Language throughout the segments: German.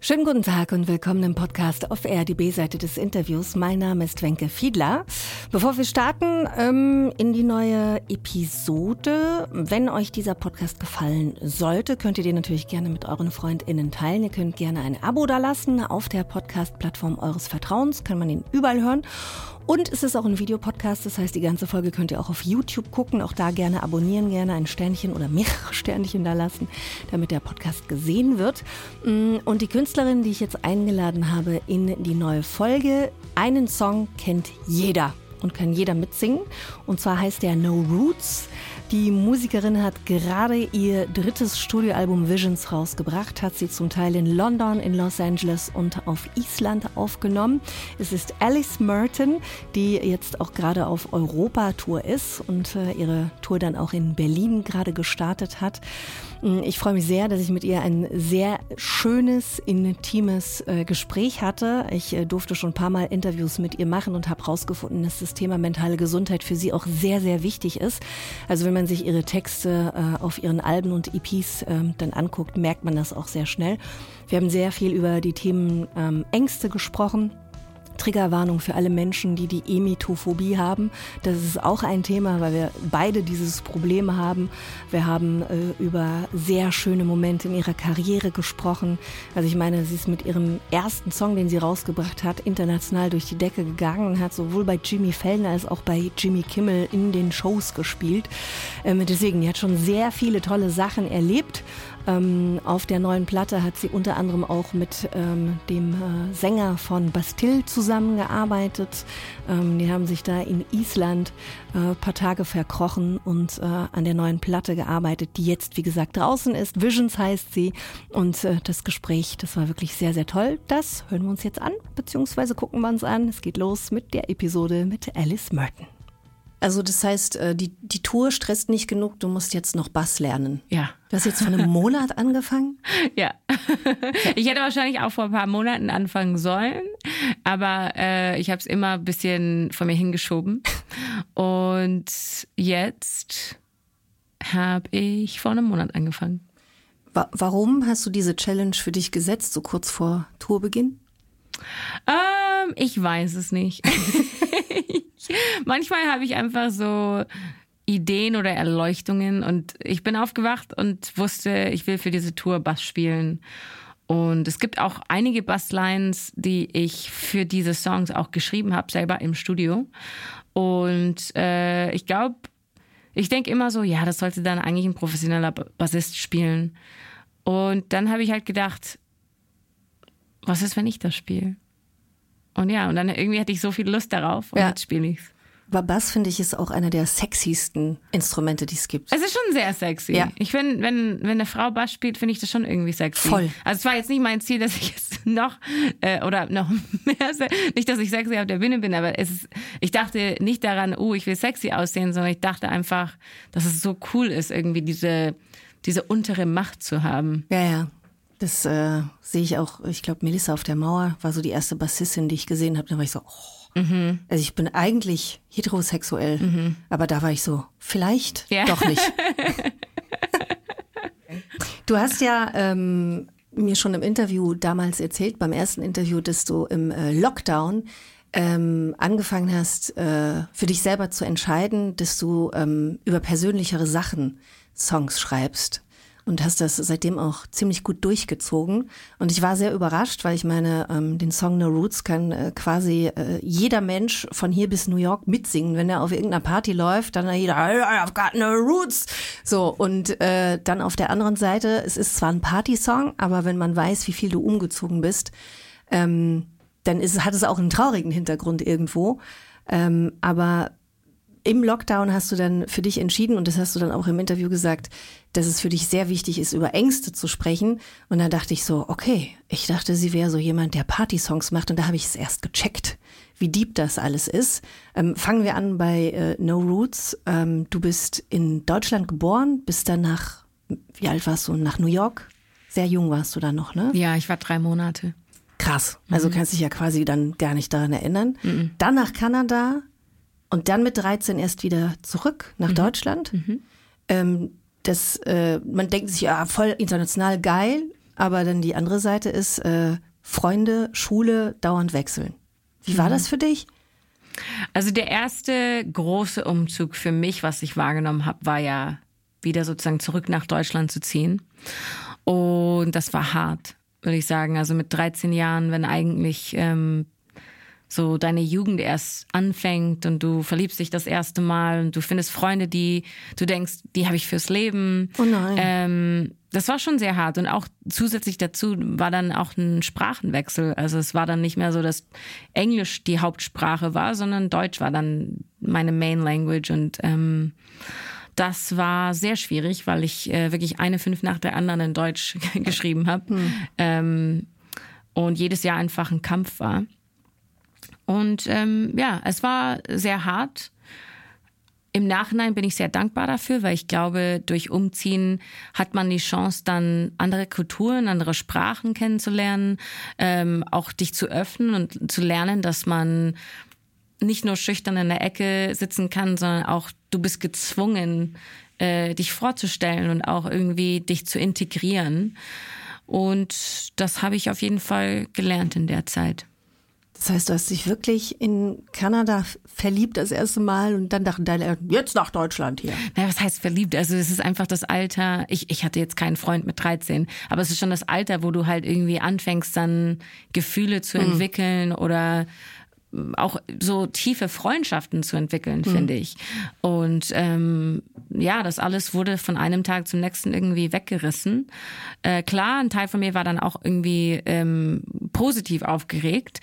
Schönen guten Tag und willkommen im Podcast Off Air, die B-Seite des Interviews. Mein Name ist Wenke Fiedler. Bevor wir starten in die neue Episode, wenn euch dieser Podcast gefallen sollte, könnt ihr den natürlich gerne mit euren FreundInnen teilen. Ihr könnt gerne ein Abo dalassen auf der Podcast-Plattform eures Vertrauens, kann man ihn überall hören. Und es ist auch ein Videopodcast, das heißt, die ganze Folge könnt ihr auch auf YouTube gucken. Auch da gerne abonnieren, gerne ein Sternchen oder mehrere Sternchen da lassen, damit der Podcast gesehen wird. Und die Künstlerin, die ich jetzt eingeladen habe in die neue Folge, einen Song kennt jeder und kann jeder mitsingen. Und zwar heißt der No Roots. Die Musikerin hat gerade ihr drittes Studioalbum Visions rausgebracht, hat sie zum Teil in London, in Los Angeles und auf Island aufgenommen. Es ist Alice Merton, die jetzt auch gerade auf Europa-Tour ist und ihre Tour dann auch in Berlin gerade gestartet hat. Ich freue mich sehr, dass ich mit ihr ein sehr schönes, intimes Gespräch hatte. Ich durfte schon ein paar Mal Interviews mit ihr machen und habe herausgefunden, dass das Thema mentale Gesundheit für sie auch sehr, sehr wichtig ist. Also wenn man sich ihre Texte auf ihren Alben und EPs dann anguckt, merkt man das auch sehr schnell. Wir haben sehr viel über die Themen Ängste gesprochen. Triggerwarnung für alle Menschen, die Emetophobie haben. Das ist auch ein Thema, weil wir beide dieses Problem haben. Wir haben über sehr schöne Momente in ihrer Karriere gesprochen. Also ich meine, sie ist mit ihrem ersten Song, den sie rausgebracht hat, international durch die Decke gegangen und hat sowohl bei Jimmy Fallon als auch bei Jimmy Kimmel in den Shows gespielt. Deswegen, die hat schon sehr viele tolle Sachen erlebt. Auf der neuen Platte hat sie unter anderem auch mit dem Sänger von Bastille zusammengearbeitet. Die haben sich da in Island paar Tage verkrochen und an der neuen Platte gearbeitet, die jetzt, wie gesagt, draußen ist. Visions heißt sie. Und das Gespräch, das war wirklich sehr, sehr toll. Das hören wir uns jetzt an, beziehungsweise gucken wir uns an. Es geht los mit der Episode mit Alice Merton. Also das heißt, die Tour stresst nicht genug, du musst jetzt noch Bass lernen. Ja. Du hast jetzt vor einem Monat angefangen? Ja. Ich hätte wahrscheinlich auch vor ein paar Monaten anfangen sollen, aber ich habe es immer ein bisschen von mir hingeschoben. Und jetzt habe ich vor einem Monat angefangen. Warum hast du diese Challenge für dich gesetzt, so kurz vor Tourbeginn? Ich weiß es nicht. Manchmal habe ich einfach so Ideen oder Erleuchtungen und ich bin aufgewacht und wusste, ich will für diese Tour Bass spielen. Und es gibt auch einige Basslines, die ich für diese Songs auch geschrieben habe, selber im Studio. Und ich glaube, ich denke immer so, ja, das sollte dann eigentlich ein professioneller Bassist spielen. Und dann habe ich halt gedacht, was ist, wenn ich das spiele? Und ja, und dann irgendwie hatte ich so viel Lust darauf und jetzt spiele ich's. Aber Bass, finde ich, ist auch einer der sexiesten Instrumente, die es gibt. Es ist schon sehr sexy. Ja. Ich finde, wenn eine Frau Bass spielt, finde ich das schon irgendwie sexy. Voll. Also es war jetzt nicht mein Ziel, dass ich jetzt noch mehr, nicht, dass ich sexy auf der Bühne bin, aber ich dachte nicht daran, ich will sexy aussehen, sondern ich dachte einfach, dass es so cool ist, irgendwie diese untere Macht zu haben. Ja, ja. Das sehe ich auch, ich glaube, Melissa auf der Mauer war so die erste Bassistin, die ich gesehen habe. Da war ich so, Also ich bin eigentlich heterosexuell, aber da war ich so, vielleicht doch nicht. Du hast ja mir schon im Interview damals erzählt, beim ersten Interview, dass du im Lockdown angefangen hast, für dich selber zu entscheiden, dass du über persönlichere Sachen Songs schreibst. Und hast das seitdem auch ziemlich gut durchgezogen. Und ich war sehr überrascht, weil ich meine, den Song No Roots kann quasi jeder Mensch von hier bis New York mitsingen. Wenn er auf irgendeiner Party läuft, dann jeder, I've got no roots. So, und dann auf der anderen Seite, es ist zwar ein Partysong, aber wenn man weiß, wie viel du umgezogen bist, dann hat es auch einen traurigen Hintergrund irgendwo. Aber im Lockdown hast du dann für dich entschieden, und das hast du dann auch im Interview gesagt, dass es für dich sehr wichtig ist, über Ängste zu sprechen. Und dann dachte ich so, okay, ich dachte, sie wäre so jemand, der Party-Songs macht. Und da habe ich es erst gecheckt, wie deep das alles ist. Fangen wir an bei No Roots. Du bist in Deutschland geboren, bist dann wie alt warst du, nach New York? Sehr jung warst du da noch, ne? Ja, ich war 3 Monate. Krass, also kannst dich ja quasi dann gar nicht daran erinnern. Dann nach Kanada. Und dann mit 13 erst wieder zurück nach Deutschland. Man denkt sich, ja, voll international geil. aber dann die andere Seite ist Freunde, Schule, dauernd wechseln. Wie war das für dich? Also der erste große Umzug für mich, was ich wahrgenommen habe, war ja wieder sozusagen zurück nach Deutschland zu ziehen. Und das war hart, würde ich sagen. Also mit 13 Jahren, wenn eigentlich so deine Jugend erst anfängt und du verliebst dich das erste Mal und du findest Freunde, die du denkst, die habe ich fürs Leben. Oh nein. Das war schon sehr hart und auch zusätzlich dazu war dann auch ein Sprachenwechsel. Also es war dann nicht mehr so, dass Englisch die Hauptsprache war, sondern Deutsch war dann meine Main Language und das war sehr schwierig, weil ich wirklich eine 5 nach der anderen in Deutsch geschrieben habe und jedes Jahr einfach ein Kampf war. Und es war sehr hart. Im Nachhinein bin ich sehr dankbar dafür, weil ich glaube, durch Umziehen hat man die Chance, dann andere Kulturen, andere Sprachen kennenzulernen, auch dich zu öffnen und zu lernen, dass man nicht nur schüchtern in der Ecke sitzen kann, sondern auch du bist gezwungen, dich vorzustellen und auch irgendwie dich zu integrieren. Und das habe ich auf jeden Fall gelernt in der Zeit. Das heißt, du hast dich wirklich in Kanada verliebt das erste Mal und dann dachten deine Eltern, jetzt nach Deutschland hier. Naja, was heißt verliebt? Also es ist einfach das Alter, ich hatte jetzt keinen Freund mit 13, aber es ist schon das Alter, wo du halt irgendwie anfängst, dann Gefühle zu entwickeln oder auch so tiefe Freundschaften zu entwickeln, finde ich. Und das alles wurde von einem Tag zum nächsten irgendwie weggerissen. Klar, ein Teil von mir war dann auch irgendwie positiv aufgeregt,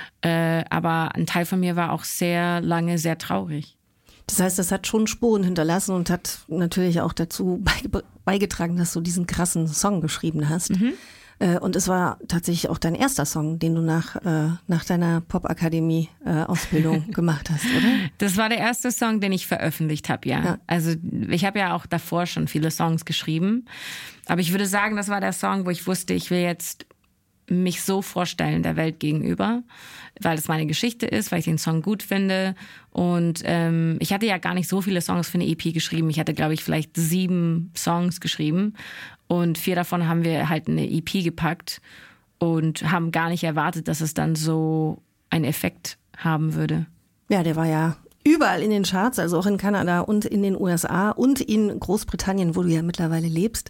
aber ein Teil von mir war auch sehr lange sehr traurig. Das heißt, das hat schon Spuren hinterlassen und hat natürlich auch dazu beigetragen, dass du diesen krassen Song geschrieben hast. Und es war tatsächlich auch dein erster Song, den du nach deiner Popakademie-Ausbildung gemacht hast, oder? Das war der erste Song, den ich veröffentlicht habe, ja. Also ich habe ja auch davor schon viele Songs geschrieben. Aber ich würde sagen, das war der Song, wo ich wusste, ich will jetzt mich so vorstellen der Welt gegenüber, weil es meine Geschichte ist, weil ich den Song gut finde. Und ich hatte ja gar nicht so viele Songs für eine EP geschrieben. Ich hatte, glaube ich, vielleicht 7 Songs geschrieben. Und 4 davon haben wir halt in eine EP gepackt und haben gar nicht erwartet, dass es dann so einen Effekt haben würde. Ja, der war ja überall in den Charts, also auch in Kanada und in den USA und in Großbritannien, wo du ja mittlerweile lebst.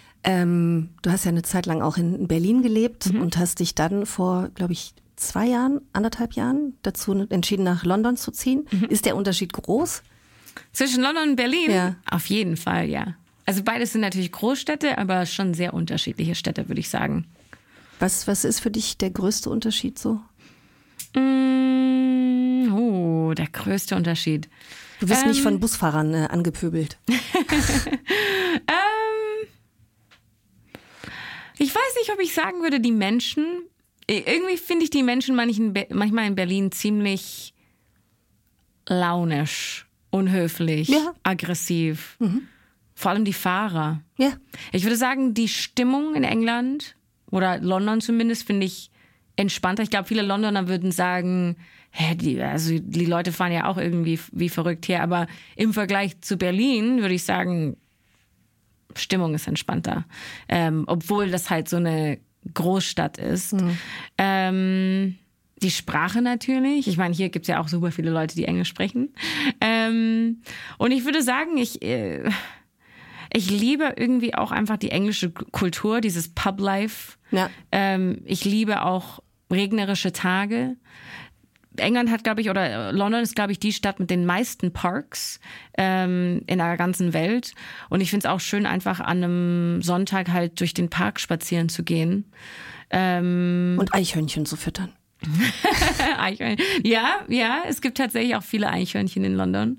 Du hast ja eine Zeit lang auch in Berlin gelebt und hast dich dann vor, glaube ich, 1,5 Jahren dazu entschieden, nach London zu ziehen. Ist der Unterschied groß? Zwischen London und Berlin? Ja. Auf jeden Fall, ja. Also beides sind natürlich Großstädte, aber schon sehr unterschiedliche Städte, würde ich sagen. Was ist für dich der größte Unterschied so? Der größte Unterschied. Du wirst nicht von Busfahrern angepöbelt. Ich weiß nicht, ob ich sagen würde, die Menschen, irgendwie finde ich die Menschen manchmal in Berlin ziemlich launisch, unhöflich, aggressiv. Vor allem die Fahrer. Ja. Ich würde sagen, die Stimmung in England oder London zumindest finde ich entspannter. Ich glaube, viele Londoner würden sagen, die Leute fahren ja auch irgendwie wie verrückt hier. Aber im Vergleich zu Berlin würde ich sagen, Stimmung ist entspannter. Obwohl das halt so eine Großstadt ist. Die Sprache natürlich. Ich meine, hier gibt es ja auch super viele Leute, die Englisch sprechen. Und ich würde sagen, ich liebe irgendwie auch einfach die englische Kultur, dieses Pub-Life. Ja. Ich liebe auch regnerische Tage. England hat, glaube ich, oder London ist, glaube ich, die Stadt mit den meisten Parks in der ganzen Welt. Und ich finde es auch schön, einfach an einem Sonntag halt durch den Park spazieren zu gehen. Und Eichhörnchen zu füttern. Eichhörnchen. Ja, es gibt tatsächlich auch viele Eichhörnchen in London.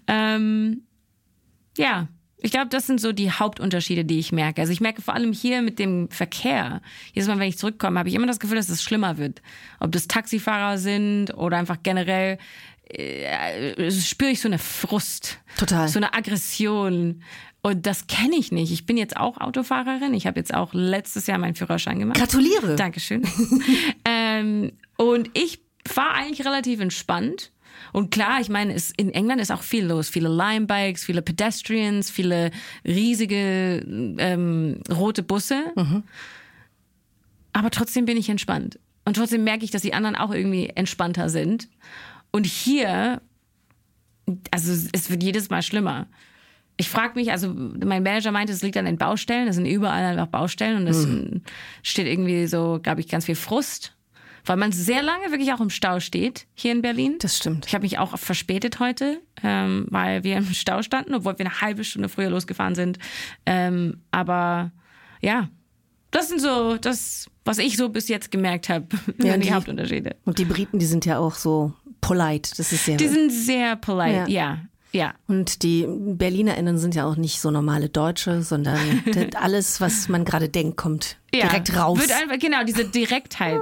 Ich glaube, das sind so die Hauptunterschiede, die ich merke. Also ich merke vor allem hier mit dem Verkehr. Jedes Mal, wenn ich zurückkomme, habe ich immer das Gefühl, dass es schlimmer wird. Ob das Taxifahrer sind oder einfach generell, spüre ich so eine Frust. Total. So eine Aggression. Und das kenne ich nicht. Ich bin jetzt auch Autofahrerin. Ich habe jetzt auch letztes Jahr meinen Führerschein gemacht. Gratuliere. Dankeschön. Und ich fahre eigentlich relativ entspannt. Und klar, ich meine, in England ist auch viel los. Viele Limebikes, viele Pedestrians, viele riesige rote Busse. aber trotzdem bin ich entspannt. Und trotzdem merke ich, dass die anderen auch irgendwie entspannter sind. Und hier, also es wird jedes Mal schlimmer. Ich frage mich, also mein Manager meinte, es liegt an den Baustellen. Es sind überall einfach Baustellen und es steht irgendwie so, glaube ich, ganz viel Frust. Weil man sehr lange wirklich auch im Stau steht hier in Berlin. Das stimmt. Ich habe mich auch verspätet heute, weil wir im Stau standen, obwohl wir eine halbe Stunde früher losgefahren sind. Aber ja, das sind so das, was ich so bis jetzt gemerkt habe, die Hauptunterschiede. Und die Briten, die sind ja auch so polite. Das ist die sind sehr polite, ja. Und die BerlinerInnen sind ja auch nicht so normale Deutsche, sondern alles, was man gerade denkt, kommt direkt raus. Wird einfach, genau, diese Direktheit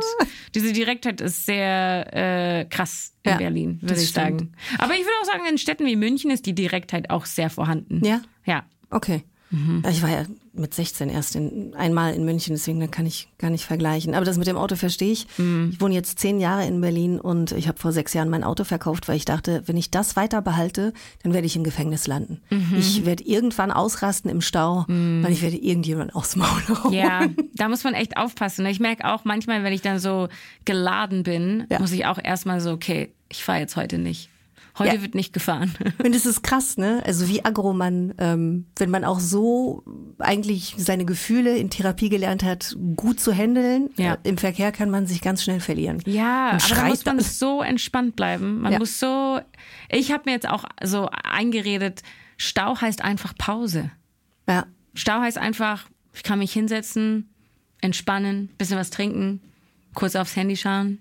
ist sehr krass in Berlin, würde ich sagen. Aber ich würde auch sagen, in Städten wie München ist die Direktheit auch sehr vorhanden. Ja? Ja. Okay. Ich war ja mit 16 erst einmal in München, deswegen da kann ich gar nicht vergleichen. Aber das mit dem Auto verstehe ich. Ich wohne jetzt 10 Jahre in Berlin und ich habe vor 6 Jahren mein Auto verkauft, weil ich dachte, wenn ich das weiter behalte, dann werde ich im Gefängnis landen. Ich werde irgendwann ausrasten im Stau, weil ich werde irgendjemand aufs Maul hauen. Ja, da muss man echt aufpassen. Ich merke auch manchmal, wenn ich dann so geladen bin, muss ich auch erstmal so, okay, ich fahre jetzt heute nicht. Heute wird nicht gefahren. Und es ist krass, ne? Also wie aggro man, wenn man auch so eigentlich seine Gefühle in Therapie gelernt hat, gut zu handeln. Im Verkehr kann man sich ganz schnell verlieren. Ja, aber da muss man so entspannt bleiben. Man muss so, ich habe mir jetzt auch so eingeredet, Stau heißt einfach Pause. Ja. Stau heißt einfach, ich kann mich hinsetzen, entspannen, bisschen was trinken, kurz aufs Handy schauen.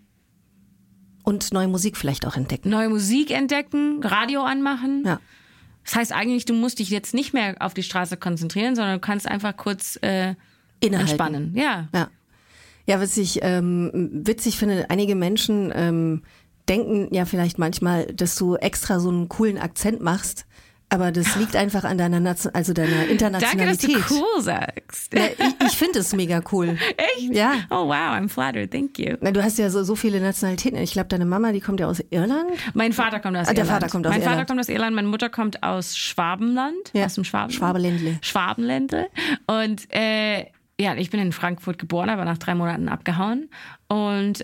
Und neue Musik vielleicht auch entdecken. Neue Musik entdecken, Radio anmachen. Ja. Das heißt eigentlich, du musst dich jetzt nicht mehr auf die Straße konzentrieren, sondern du kannst einfach kurz entspannen. Ja. Ja, was ich witzig finde, einige Menschen denken ja vielleicht manchmal, dass du extra so einen coolen Akzent machst. Aber das liegt einfach an deiner Internationalität. Danke, dass du cool sagst. Ja, ich finde es mega cool. Echt? Ja. Oh wow, I'm flattered, thank you. Na, du hast ja so viele Nationalitäten. Ich glaube, deine Mama, die kommt ja aus Irland. Mein Vater kommt aus Irland. Der Vater kommt aus Irland. Mein Vater kommt aus Irland, meine Mutter kommt aus Schwabenland. Aus dem Schwabeländle. Schwabenländle. Und ich bin in Frankfurt geboren, aber nach 3 Monaten abgehauen. Und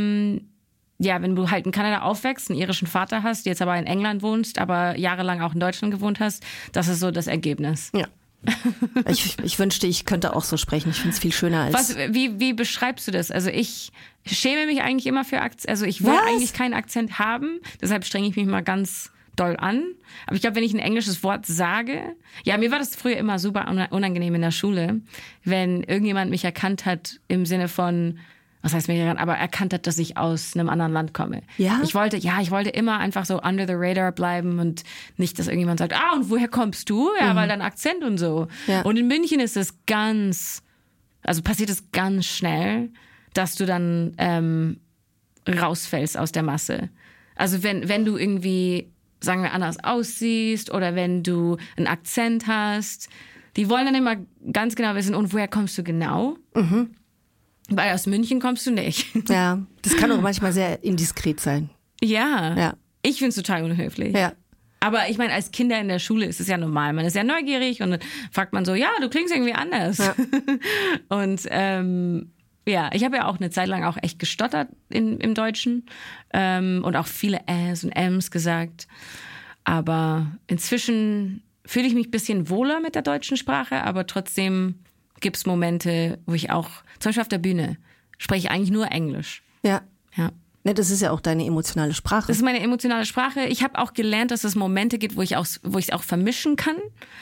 wenn du halt in Kanada aufwächst, einen irischen Vater hast, jetzt aber in England wohnst, aber jahrelang auch in Deutschland gewohnt hast, das ist so das Ergebnis. Ja. Ich wünschte, ich könnte auch so sprechen. Ich finde es viel schöner als... Wie beschreibst du das? Also ich schäme mich eigentlich immer für Akzent. Also ich will eigentlich keinen Akzent haben, deshalb strenge ich mich mal ganz doll an. Aber ich glaube, wenn ich ein englisches Wort sage... Ja, mir war das früher immer super unangenehm in der Schule, wenn irgendjemand mich erkannt hat im Sinne von... Was heißt mir, aber erkannt hat, dass ich aus einem anderen Land komme. Ja? Ich wollte immer einfach so under the radar bleiben und nicht, dass irgendjemand sagt, und woher kommst du? Ja, weil dein Akzent und so. Ja. Und in München ist es passiert es ganz schnell, dass du dann rausfällst aus der Masse. Also wenn du irgendwie, sagen wir, anders aussiehst oder wenn du einen Akzent hast, die wollen dann immer ganz genau wissen, und woher kommst du genau? Weil aus München kommst du nicht. Ja, das kann auch manchmal sehr indiskret sein. Ja. Ich finde es total unhöflich. Ja. Aber ich meine, als Kinder in der Schule ist es ja normal. Man ist ja neugierig und dann fragt man so, du klingst irgendwie anders. Ja. Und ich habe ja auch eine Zeit lang auch echt gestottert im Deutschen und auch viele Äs und Ms gesagt. Aber inzwischen fühle ich mich ein bisschen wohler mit der deutschen Sprache, aber trotzdem gibt es Momente, wo ich auch, zum Beispiel auf der Bühne, spreche ich eigentlich nur Englisch. Ja. Ne, das ist ja auch deine emotionale Sprache. Das ist meine emotionale Sprache. Ich habe auch gelernt, dass es Momente gibt, wo ich es auch vermischen kann.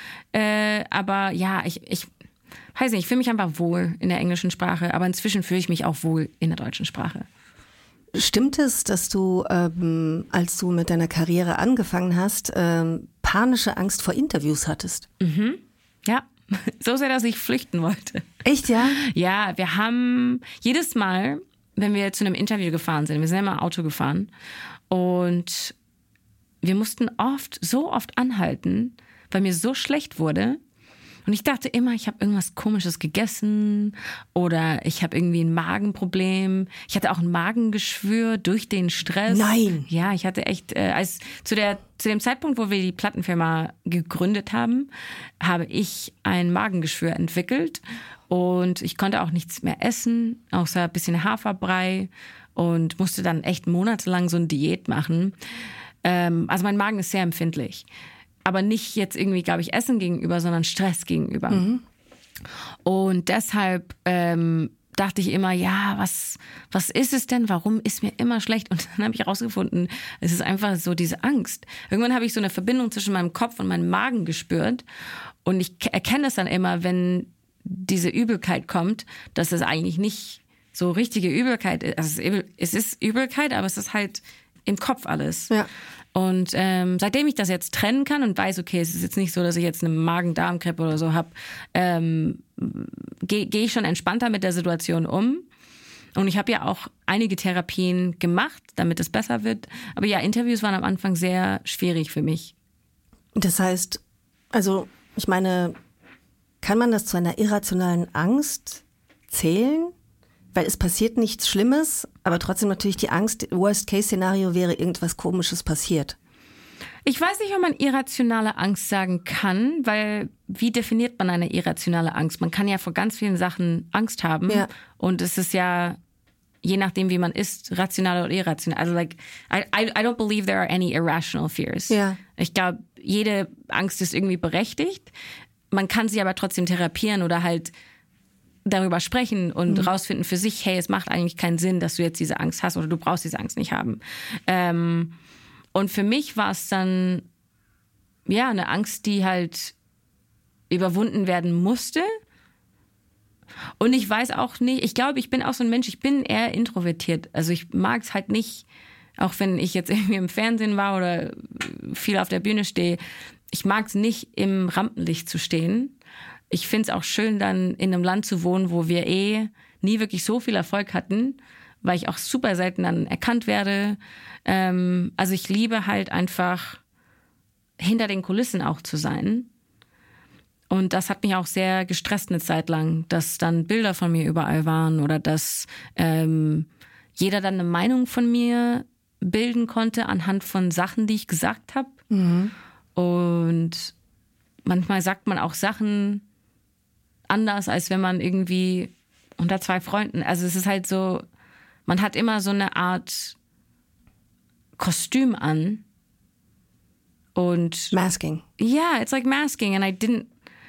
Aber ja, ich weiß nicht, ich fühle mich einfach wohl in der englischen Sprache, aber inzwischen fühle ich mich auch wohl in der deutschen Sprache. Stimmt es, dass du, als du mit deiner Karriere angefangen hast, panische Angst vor Interviews hattest? Ja. So sehr, dass ich flüchten wollte. Echt, ja? Ja, wir haben jedes Mal, wenn wir zu einem Interview gefahren sind, wir sind immer Auto gefahren und wir mussten so oft anhalten, weil mir so schlecht wurde, Und ich dachte immer, ich habe irgendwas Komisches gegessen oder ich habe irgendwie ein Magenproblem. Ich hatte auch ein Magengeschwür durch den Stress. Nein. Ja, ich hatte echt, zu dem Zeitpunkt, wo wir die Plattenfirma gegründet haben, habe ich ein Magengeschwür entwickelt und ich konnte auch nichts mehr essen, außer ein bisschen Haferbrei und musste dann echt monatelang so eine Diät machen. Also mein Magen ist sehr empfindlich. Aber nicht jetzt irgendwie, glaube ich, Essen gegenüber, sondern Stress gegenüber. Mhm. Und deshalb dachte ich immer, ja, was ist es denn? Warum ist mir immer schlecht? Und dann habe ich herausgefunden, es ist einfach so diese Angst. Irgendwann habe ich so eine Verbindung zwischen meinem Kopf und meinem Magen gespürt. Und ich erkenne es dann immer, wenn diese Übelkeit kommt, dass es eigentlich nicht so richtige Übelkeit ist. Also es ist Übelkeit, aber es ist halt im Kopf alles. Ja. Und seitdem ich das jetzt trennen kann und weiß, okay, es ist jetzt nicht so, dass ich jetzt eine Magen-Darm-Grippe oder so habe, gehe ich schon entspannter mit der Situation um. Und ich habe ja auch einige Therapien gemacht, damit es besser wird. Aber ja, Interviews waren am Anfang sehr schwierig für mich. Das heißt, also ich meine, kann man das zu einer irrationalen Angst zählen? Weil es passiert nichts Schlimmes, aber trotzdem natürlich die Angst, Worst-Case-Szenario wäre, irgendwas Komisches passiert. Ich weiß nicht, ob man irrationale Angst sagen kann, weil wie definiert man eine irrationale Angst? Man kann ja vor ganz vielen Sachen Angst haben. Ja. Und es ist ja, je nachdem, wie man ist, rational oder irrational. Also I don't believe there are any irrational fears. Ja. Ich glaube, jede Angst ist irgendwie berechtigt. Man kann sie aber trotzdem therapieren oder halt darüber sprechen und rausfinden für sich, hey, es macht eigentlich keinen Sinn, dass du jetzt diese Angst hast oder du brauchst diese Angst nicht haben. Und für mich war es dann, ja, eine Angst, die halt überwunden werden musste. Und ich weiß auch nicht, ich glaube, ich bin auch so ein Mensch, ich bin eher introvertiert. Also ich mag es halt nicht, auch wenn ich jetzt irgendwie im Fernsehen war oder viel auf der Bühne stehe, ich mag es nicht, im Rampenlicht zu stehen. Ich finde es auch schön, dann in einem Land zu wohnen, wo wir nie wirklich so viel Erfolg hatten, weil ich auch super selten dann erkannt werde. Also ich liebe halt einfach, hinter den Kulissen auch zu sein. Und das hat mich auch sehr gestresst eine Zeit lang, dass dann Bilder von mir überall waren oder dass jeder dann eine Meinung von mir bilden konnte anhand von Sachen, die ich gesagt habe. Mhm. Und manchmal sagt man auch Sachen anders, als wenn man irgendwie unter zwei Freunden, also es ist halt so, man hat immer so eine Art Kostüm an und Masking. Yeah, it's like masking and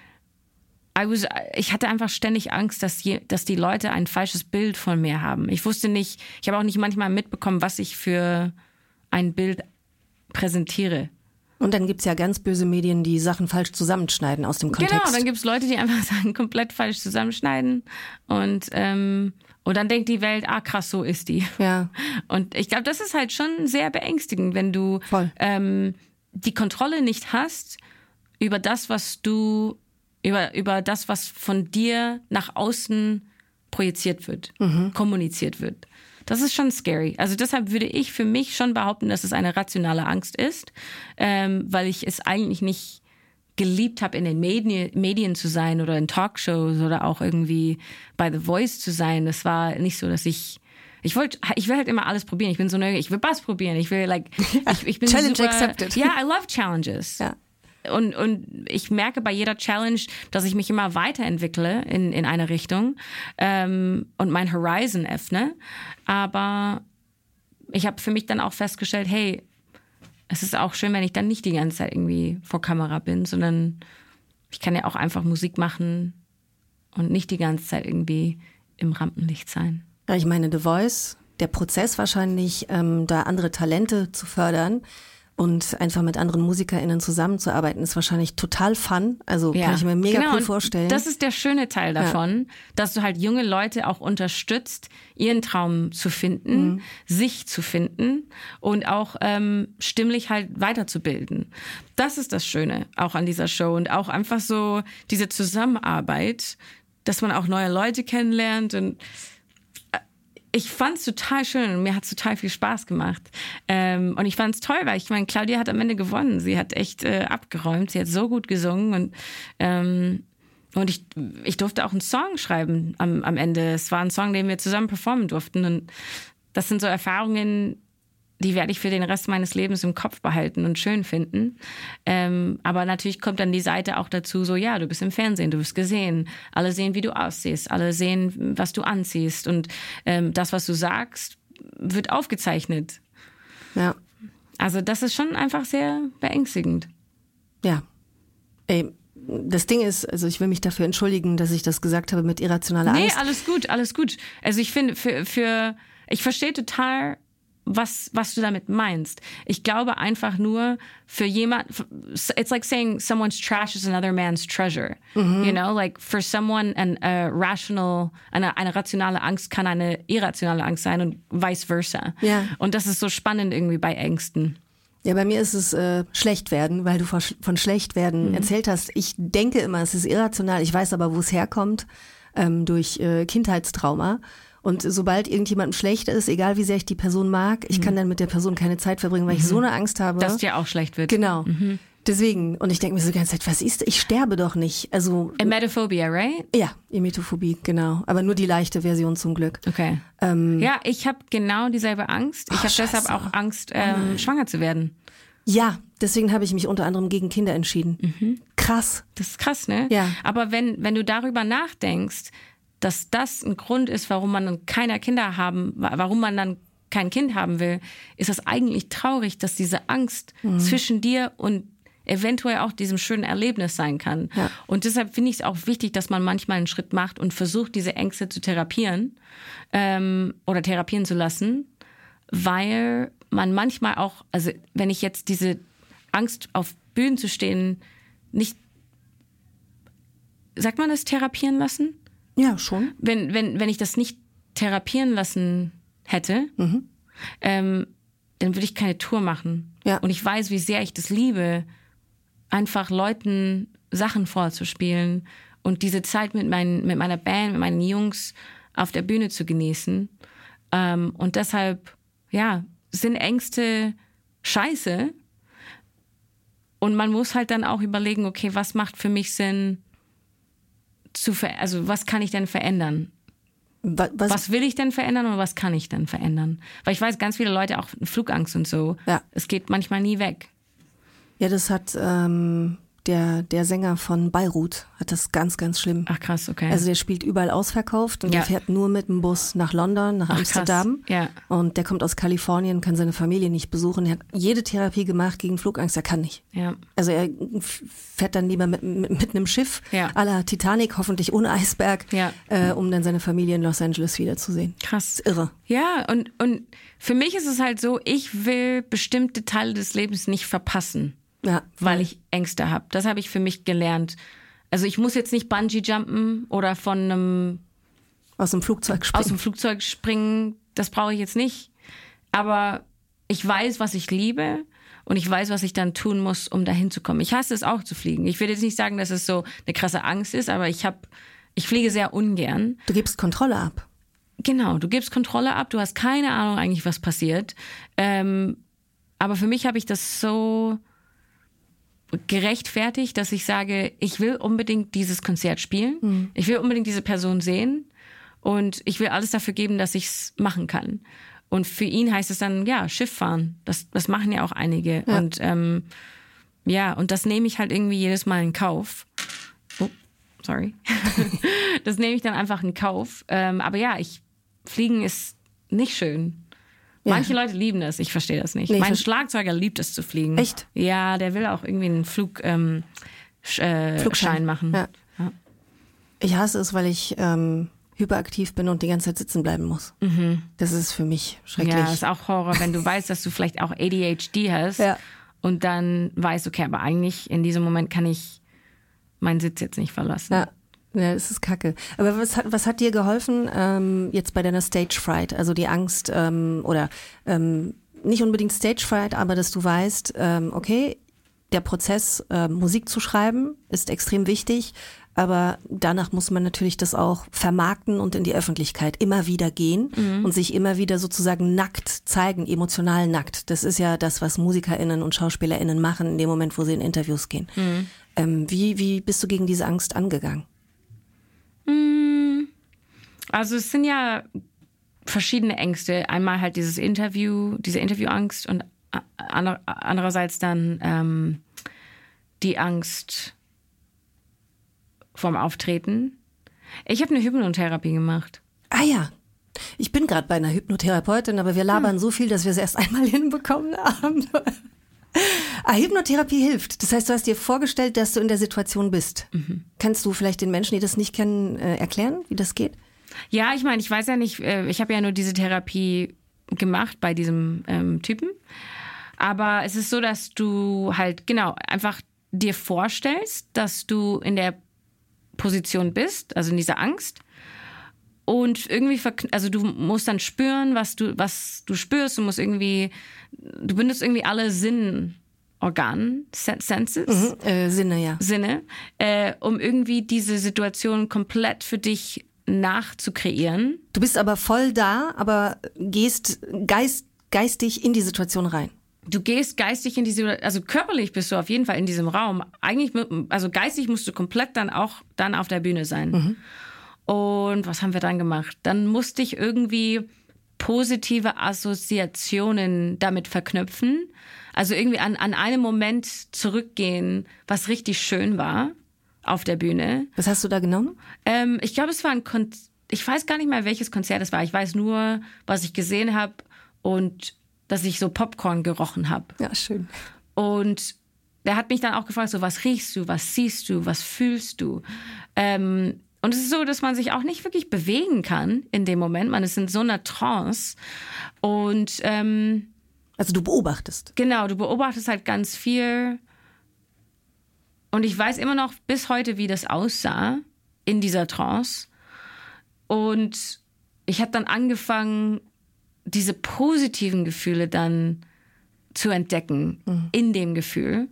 ich hatte einfach ständig Angst, dass die Leute ein falsches Bild von mir haben. Ich wusste nicht, ich habe auch nicht manchmal mitbekommen, was ich für ein Bild präsentiere. Und dann gibt's ja ganz böse Medien, die Sachen falsch zusammenschneiden aus dem Kontext. Genau, dann gibt's Leute, die einfach Sachen komplett falsch zusammenschneiden. Und dann denkt die Welt, krass, so ist die. Ja. Und ich glaube, das ist halt schon sehr beängstigend, wenn du die Kontrolle nicht hast über das, was über das, was von dir nach außen projiziert wird, kommuniziert wird. Das ist schon scary. Also deshalb würde ich für mich schon behaupten, dass es eine rationale Angst ist, weil ich es eigentlich nicht geliebt habe, in den Medien zu sein oder in Talkshows oder auch irgendwie bei The Voice zu sein. Das war nicht so, dass ich will halt immer alles probieren. Ich bin so neugierig. Ich will Bass probieren. Ich will ich bin Challenge super, accepted. Ja, I love challenges. Ja. Und ich merke bei jeder Challenge, dass ich mich immer weiterentwickle in eine Richtung und mein Horizon öffne. Aber ich habe für mich dann auch festgestellt, hey, es ist auch schön, wenn ich dann nicht die ganze Zeit irgendwie vor Kamera bin, sondern ich kann ja auch einfach Musik machen und nicht die ganze Zeit irgendwie im Rampenlicht sein. Ja, ich meine, The Voice, der Prozess wahrscheinlich, da andere Talente zu fördern und einfach mit anderen MusikerInnen zusammenzuarbeiten, ist wahrscheinlich total fun. Also kann ich mir mega cool vorstellen. Das ist der schöne Teil davon, dass du halt junge Leute auch unterstützt, ihren Traum zu finden, sich zu finden und auch stimmlich halt weiterzubilden. Das ist das Schöne auch an dieser Show und auch einfach so diese Zusammenarbeit, dass man auch neue Leute kennenlernt und ich fand's total schön und mir hat's total viel Spaß gemacht. Und ich fand's toll, weil ich meine, Claudia hat am Ende gewonnen. Sie hat echt abgeräumt. Sie hat so gut gesungen und Und ich durfte auch einen Song schreiben am Ende. Es war ein Song, den wir zusammen performen durften. Und das sind so Erfahrungen, die werde ich für den Rest meines Lebens im Kopf behalten und schön finden. Aber natürlich kommt dann die Seite auch dazu, so ja, du bist im Fernsehen, du wirst gesehen. Alle sehen, wie du aussiehst. Alle sehen, was du anziehst. Und das, was du sagst, wird aufgezeichnet. Ja. Also das ist schon einfach sehr beängstigend. Ja. Das Ding ist, also ich will mich dafür entschuldigen, dass ich das gesagt habe mit irrationaler Angst. Nee, alles gut. Also ich finde, ich verstehe total, was du damit meinst. Ich glaube einfach nur für jemand, it's like saying someone's trash is another man's treasure. You know, like for someone eine rationale Angst kann eine irrationale Angst sein und vice versa. Ja. Und das ist so spannend irgendwie bei Ängsten. Ja, bei mir ist es schlecht werden, weil du von schlecht werden erzählt hast. Ich denke immer, es ist irrational. Ich weiß aber, wo es herkommt, durch Kindheitstrauma. Und sobald irgendjemandem schlecht ist, egal wie sehr ich die Person mag, ich kann dann mit der Person keine Zeit verbringen, weil ich so eine Angst habe. Dass dir auch schlecht wird. Genau. Deswegen. Und ich denke mir so die ganze Zeit, was ist? Ich sterbe doch nicht. Also Emetophobia, right? Ja, Emetophobie, genau. Aber nur die leichte Version zum Glück. Okay. Ja, ich habe genau dieselbe Angst. Ich habe deshalb auch Angst, schwanger zu werden. Ja, deswegen habe ich mich unter anderem gegen Kinder entschieden. Krass. Das ist krass, ne? Ja. Aber wenn du darüber nachdenkst, dass das ein Grund ist, warum man dann warum man dann kein Kind haben will, ist das eigentlich traurig, dass diese Angst zwischen dir und eventuell auch diesem schönen Erlebnis sein kann. Ja. Und deshalb finde ich es auch wichtig, dass man manchmal einen Schritt macht und versucht, diese Ängste zu therapieren oder therapieren zu lassen, weil man manchmal auch, also wenn ich jetzt diese Angst auf Bühnen zu stehen, nicht, sagt man das therapieren lassen? Ja, schon. Wenn ich das nicht therapieren lassen hätte, dann würde ich keine Tour machen. Ja. Und ich weiß, wie sehr ich das liebe, einfach Leuten Sachen vorzuspielen und diese Zeit mit meiner Band, mit meinen Jungs auf der Bühne zu genießen. Und deshalb, ja, sind Ängste scheiße. Und man muss halt dann auch überlegen, okay, was macht für mich Sinn, also was kann ich denn verändern? Was will ich denn verändern und was kann ich denn verändern? Weil ich weiß, ganz viele Leute auch Flugangst und so. Ja. Es geht manchmal nie weg. Ja, das hat der Sänger von Beirut hat das ganz, ganz schlimm. Ach krass, okay. Also der spielt überall ausverkauft und der fährt nur mit dem Bus nach London, nach Amsterdam. Krass. Ja. Und der kommt aus Kalifornien, kann seine Familie nicht besuchen. Er hat jede Therapie gemacht gegen Flugangst, er kann nicht. Ja. Also er fährt dann lieber mit einem Schiff à la Titanic, hoffentlich ohne Eisberg, um dann seine Familie in Los Angeles wiederzusehen. Krass. Das ist irre. Ja, und für mich ist es halt so, ich will bestimmte Teile des Lebens nicht verpassen. Ja, weil ich Ängste habe. Das habe ich für mich gelernt. Also ich muss jetzt nicht Bungee-Jumpen oder aus dem Flugzeug springen. Das brauche ich jetzt nicht. Aber ich weiß, was ich liebe und ich weiß, was ich dann tun muss, um dahin zu kommen. Ich hasse es auch zu fliegen. Ich will jetzt nicht sagen, dass es so eine krasse Angst ist, aber ich fliege sehr ungern. Du gibst Kontrolle ab. Genau, du gibst Kontrolle ab. Du hast keine Ahnung eigentlich, was passiert. Aber für mich habe ich das so gerechtfertigt, dass ich sage, ich will unbedingt dieses Konzert spielen. Ich will unbedingt diese Person sehen und ich will alles dafür geben, dass ich es machen kann. Und für ihn heißt es dann, ja, Schiff fahren. Das machen ja auch einige. Ja. Und und das nehme ich halt irgendwie jedes Mal in Kauf. Oh, sorry. Das nehme ich dann einfach in Kauf. Aber ja, Fliegen ist nicht schön. Ja. Manche Leute lieben das, ich verstehe das nicht. Mein Schlagzeuger liebt es zu fliegen. Echt? Ja, der will auch irgendwie einen Flugschein machen. Ja. Ja. Ich hasse es, weil ich hyperaktiv bin und die ganze Zeit sitzen bleiben muss. Das ist für mich schrecklich. Ja, das ist auch Horror, wenn du weißt, dass du vielleicht auch ADHD hast und dann weißt, okay, aber eigentlich in diesem Moment kann ich meinen Sitz jetzt nicht verlassen. Ja, das ist kacke. Aber was hat dir geholfen jetzt bei deiner Stage Fright? Also die Angst oder nicht unbedingt Stage Fright, aber dass du weißt, okay, der Prozess, Musik zu schreiben, ist extrem wichtig, aber danach muss man natürlich das auch vermarkten und in die Öffentlichkeit immer wieder gehen und sich immer wieder sozusagen nackt zeigen, emotional nackt. Das ist ja das, was MusikerInnen und SchauspielerInnen machen in dem Moment, wo sie in Interviews gehen. Wie bist du gegen diese Angst angegangen? Also es sind ja verschiedene Ängste. Einmal halt diese Interviewangst und andererseits dann die Angst vorm Auftreten. Ich habe eine Hypnotherapie gemacht. Ah ja, ich bin gerade bei einer Hypnotherapeutin, aber wir labern so viel, dass wir es erst einmal hinbekommen haben. Hypnotherapie hilft. Das heißt, du hast dir vorgestellt, dass du in der Situation bist. Kannst du vielleicht den Menschen, die das nicht kennen, erklären, wie das geht? Ja, ich meine, ich weiß ja nicht, ich habe ja nur diese Therapie gemacht bei diesem Typen. Aber es ist so, dass du halt einfach dir vorstellst, dass du in der Position bist, also in dieser Angst. Und irgendwie, also du musst dann spüren, was du spürst. Du benutzt irgendwie alle Sinnorgane, Senses. Sinne, ja. Sinne, um irgendwie diese Situation komplett für dich nachzukreieren. Du bist aber voll da, aber gehst geistig in die Situation rein. Du gehst geistig in diese, also körperlich bist du auf jeden Fall in diesem Raum. Eigentlich, also geistig musst du komplett dann auch auf der Bühne sein. Und was haben wir dann gemacht? Dann musste ich irgendwie positive Assoziationen damit verknüpfen. Also irgendwie an einen Moment zurückgehen, was richtig schön war auf der Bühne. Was hast du da genommen? Ich glaube, es war ich weiß gar nicht mehr, welches Konzert es war. Ich weiß nur, was ich gesehen habe und dass ich so Popcorn gerochen habe. Ja, schön. Und der hat mich dann auch gefragt, so, was riechst du, was siehst du, was fühlst du? Und es ist so, dass man sich auch nicht wirklich bewegen kann in dem Moment. Man ist in so einer Trance. Und also du beobachtest. Genau, du beobachtest halt ganz viel. Und ich weiß immer noch bis heute, wie das aussah in dieser Trance. Und ich habe dann angefangen, diese positiven Gefühle dann zu entdecken in dem Gefühl.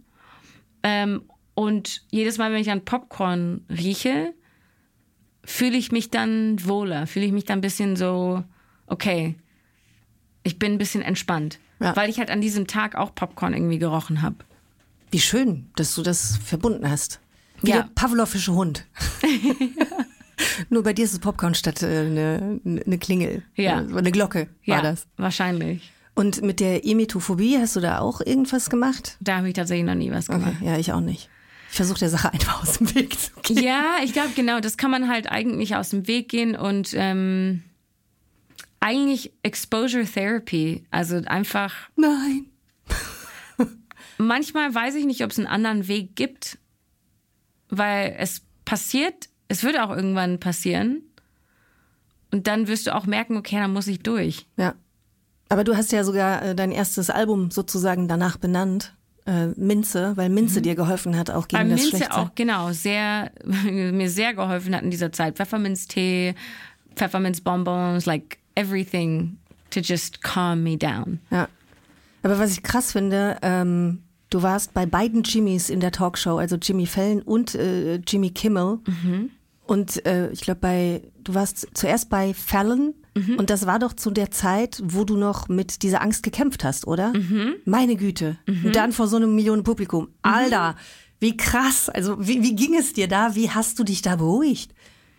Und jedes Mal, wenn ich an Popcorn rieche, fühle ich mich dann wohler, fühle ich mich dann ein bisschen so, okay, ich bin ein bisschen entspannt. Ja. Weil ich halt an diesem Tag auch Popcorn irgendwie gerochen habe. Wie schön, dass du das verbunden hast. Wie der pavlovische Hund. Nur bei dir ist es Popcorn statt eine Klingel. Ja. Eine Glocke war das. Wahrscheinlich. Und mit der Emetophobie hast du da auch irgendwas gemacht? Da habe ich tatsächlich noch nie was gemacht. Okay. Ja, ich auch nicht. Ich versuche der Sache einfach aus dem Weg zu gehen. Ja, ich glaube, genau, das kann man halt eigentlich aus dem Weg gehen und eigentlich Exposure Therapy, also einfach... Nein. Manchmal weiß ich nicht, ob es einen anderen Weg gibt, weil es würde auch irgendwann passieren und dann wirst du auch merken, okay, dann muss ich durch. Ja, aber du hast ja sogar dein erstes Album sozusagen danach benannt, Minze, weil Minze dir geholfen hat, auch gegen das Schlechtsein. Minze auch, genau, mir sehr geholfen hat in dieser Zeit. Pfefferminztee, Pfefferminzbonbons, like everything to just calm me down. Ja, aber was ich krass finde, du warst bei beiden Jimmys in der Talkshow, also Jimmy Fallon und Jimmy Kimmel. Und ich glaube, du warst zuerst bei Fallon und das war doch zu der Zeit, wo du noch mit dieser Angst gekämpft hast, oder? Meine Güte. Und dann vor so einem Millionenpublikum. Alter, wie krass. Also wie ging es dir da? Wie hast du dich da beruhigt?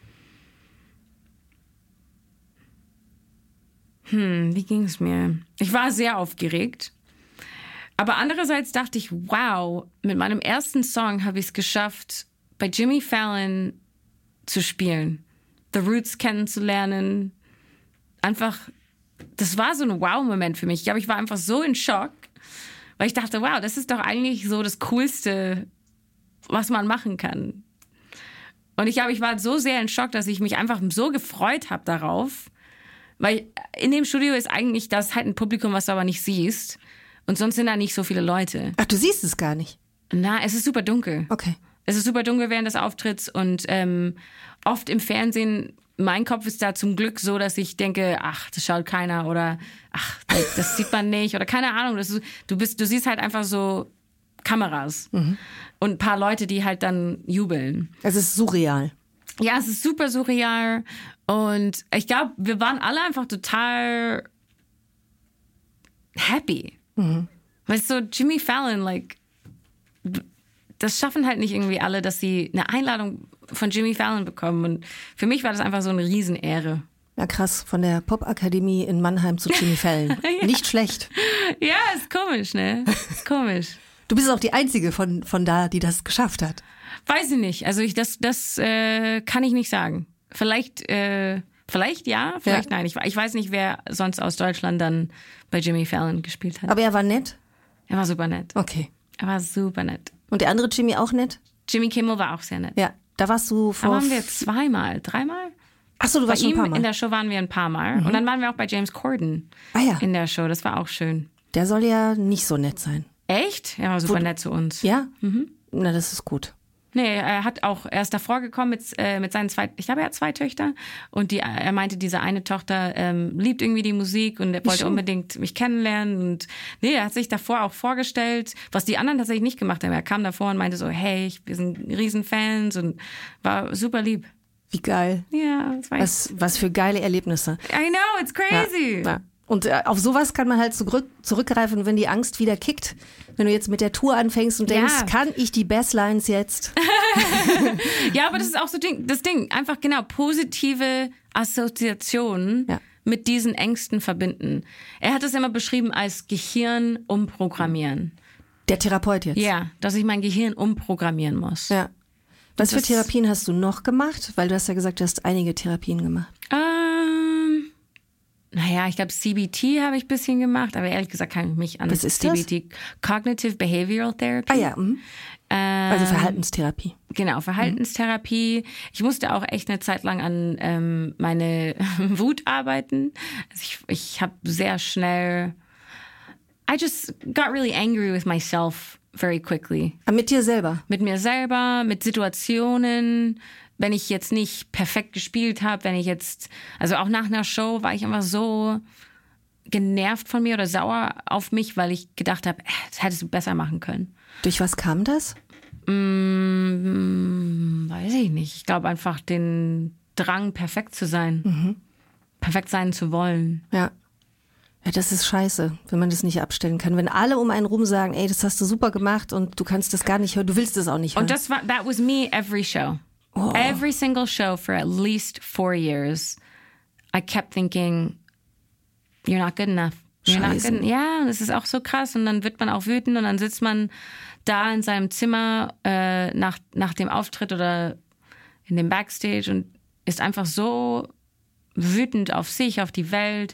Wie ging es mir? Ich war sehr aufgeregt. Aber andererseits dachte ich, wow, mit meinem ersten Song habe ich es geschafft, bei Jimmy Fallon zu spielen, The Roots kennenzulernen. Einfach, das war so ein Wow-Moment für mich. Ich glaube, ich war einfach so in Schock, weil ich dachte, wow, das ist doch eigentlich so das Coolste, was man machen kann. Und ich glaube, ich war so sehr in Schock, dass ich mich einfach so gefreut habe darauf, weil in dem Studio ist eigentlich das halt ein Publikum, was du aber nicht siehst. Und sonst sind da nicht so viele Leute. Ach, du siehst es gar nicht? Na, es ist super dunkel. Okay. Es ist super dunkel während des Auftritts und oft im Fernsehen, mein Kopf ist da zum Glück so, dass ich denke, ach, das schaut keiner oder ach, das sieht man nicht oder keine Ahnung. Du siehst halt einfach so Kameras und ein paar Leute, die halt dann jubeln. Es ist surreal. Ja, es ist super surreal und ich glaube, wir waren alle einfach total happy. Weißt du, Jimmy Fallon, like, das schaffen halt nicht irgendwie alle, dass sie eine Einladung von Jimmy Fallon bekommen. Und für mich war das einfach so eine Riesenehre. Ja, krass. Von der Popakademie in Mannheim zu Jimmy Fallon. Ja. Nicht schlecht. Ja, ist komisch, ne? Ist komisch. Du bist auch die Einzige von da, die das geschafft hat. Weiß ich nicht. Also das kann ich nicht sagen. Vielleicht ja, vielleicht nein. Ich weiß nicht, wer sonst aus Deutschland dann bei Jimmy Fallon gespielt hat. Aber er war nett? Er war super nett. Okay. Er war super nett. Und der andere Jimmy auch nett? Jimmy Kimmel war auch sehr nett. Ja, da warst du vor... Da waren wir dreimal. Achso, du warst schon ein paar Mal. In der Show waren wir ein paar Mal. Und dann waren wir auch bei James Corden in der Show. Das war auch schön. Der soll ja nicht so nett sein. Echt? Er war super nett zu uns. Ja? Na, das ist gut. Nee, er ist davor gekommen mit seinen ich glaube, er hat 2 Töchter. Und er meinte, diese eine Tochter liebt irgendwie die Musik und er wollte unbedingt mich kennenlernen. Und nee, er hat sich davor auch vorgestellt, was die anderen tatsächlich nicht gemacht haben. Er kam davor und meinte so, hey, wir sind Riesenfans und war super lieb. Wie geil. Ja, das war was für geile Erlebnisse. I know, it's crazy. Ja. Und auf sowas kann man halt zurückgreifen, wenn die Angst wieder kickt. Wenn du jetzt mit der Tour anfängst und denkst, kann ich die Basslines jetzt? Ja, aber das ist auch so das Ding. Einfach genau, positive Assoziationen mit diesen Ängsten verbinden. Er hat es immer beschrieben als Gehirn umprogrammieren. Der Therapeut jetzt? Ja, dass ich mein Gehirn umprogrammieren muss. Ja. Was für Therapien hast du noch gemacht? Weil du hast ja gesagt, du hast einige Therapien gemacht. Naja, ich glaube, CBT habe ich ein bisschen gemacht, aber ehrlich gesagt kann ich mich an Was ist CBT, das? Cognitive Behavioral Therapy. Ah ja, also Verhaltenstherapie. Genau, Verhaltenstherapie. Ich musste auch echt eine Zeit lang an meine Wut arbeiten. Also ich habe sehr schnell, I just got really angry with myself very quickly. Mit dir selber? Mit mir selber, mit Situationen. Wenn ich jetzt nicht perfekt gespielt habe, also auch nach einer Show war ich einfach so genervt von mir oder sauer auf mich, weil ich gedacht habe, das hättest du besser machen können. Durch was kam das? Weiß ich nicht. Ich glaube einfach den Drang, perfekt zu sein. Perfekt sein zu wollen. Ja. Ja, das ist scheiße, wenn man das nicht abstellen kann. Wenn alle um einen rum sagen, ey, das hast du super gemacht und du kannst das gar nicht hören, du willst das auch nicht hören. Und that was me every show. Oh. Every single show for at least 4 years, I kept thinking, you're not good enough. Ja, das ist auch so krass. Und dann wird man auch wütend und dann sitzt man da in seinem Zimmer nach dem Auftritt oder in dem Backstage und ist einfach so wütend auf sich, auf die Welt.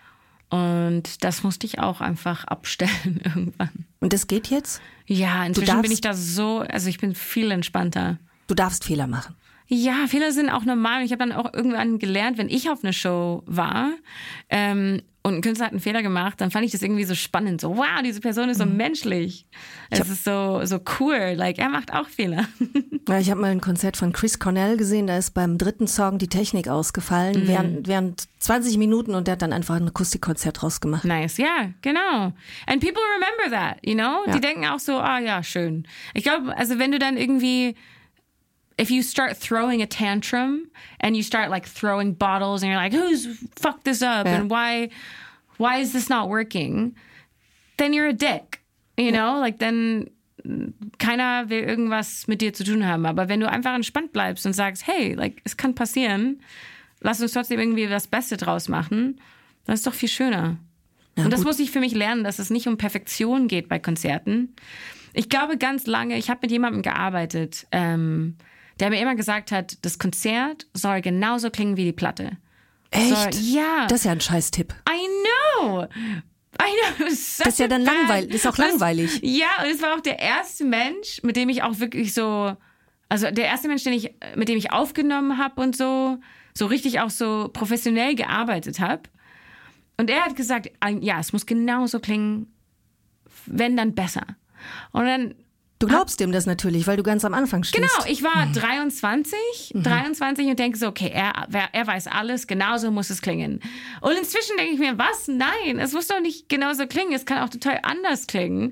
Und das musste ich auch einfach abstellen irgendwann. Und das geht jetzt? Ja, inzwischen bin ich da ich bin viel entspannter. Du darfst Fehler machen. Ja, Fehler sind auch normal. Und ich habe dann auch irgendwann gelernt, wenn ich auf eine Show war und ein Künstler hat einen Fehler gemacht, dann fand ich das irgendwie so spannend. So, wow, diese Person ist so menschlich. Es ist so cool. Like, er macht auch Fehler. Ja, ich habe mal ein Konzert von Chris Cornell gesehen. Da ist beim 3. Song die Technik ausgefallen während 20 Minuten und der hat dann einfach ein Akustikkonzert draus gemacht. Nice, ja, genau. And people remember that, you know? Ja. Die denken auch so, ja, schön. Ich glaube, also wenn du dann irgendwie if you start throwing a tantrum and you start like throwing bottles and you're like, who's fucked this up and why is this not working? Then you're a dick, you know? Like then keiner will irgendwas mit dir zu tun haben. Aber wenn du einfach entspannt bleibst und sagst, hey, like es kann passieren, lass uns trotzdem irgendwie das Beste draus machen, dann ist es doch viel schöner. Ja, und das muss ich für mich lernen, dass es nicht um Perfektion geht bei Konzerten. Ich glaube ganz lange, ich habe mit jemandem gearbeitet, der mir immer gesagt hat, das Konzert soll genauso klingen wie die Platte. Echt? Ja. Das ist ja ein Scheiß-Tipp. I know. Das ist ja dann langweilig. Das ist auch langweilig. Ja, und es war auch der erste Mensch, mit dem ich auch wirklich also der erste Mensch, mit dem ich aufgenommen habe und so richtig auch so professionell gearbeitet habe. Und er hat gesagt, ja, es muss genauso klingen, wenn dann besser. Und dann du glaubst dem das natürlich, weil du ganz am Anfang stehst. Genau, ich war 23 und denke so, okay, er weiß alles, genauso muss es klingen. Und inzwischen denke ich mir, was? Nein, es muss doch nicht genauso klingen, es kann auch total anders klingen.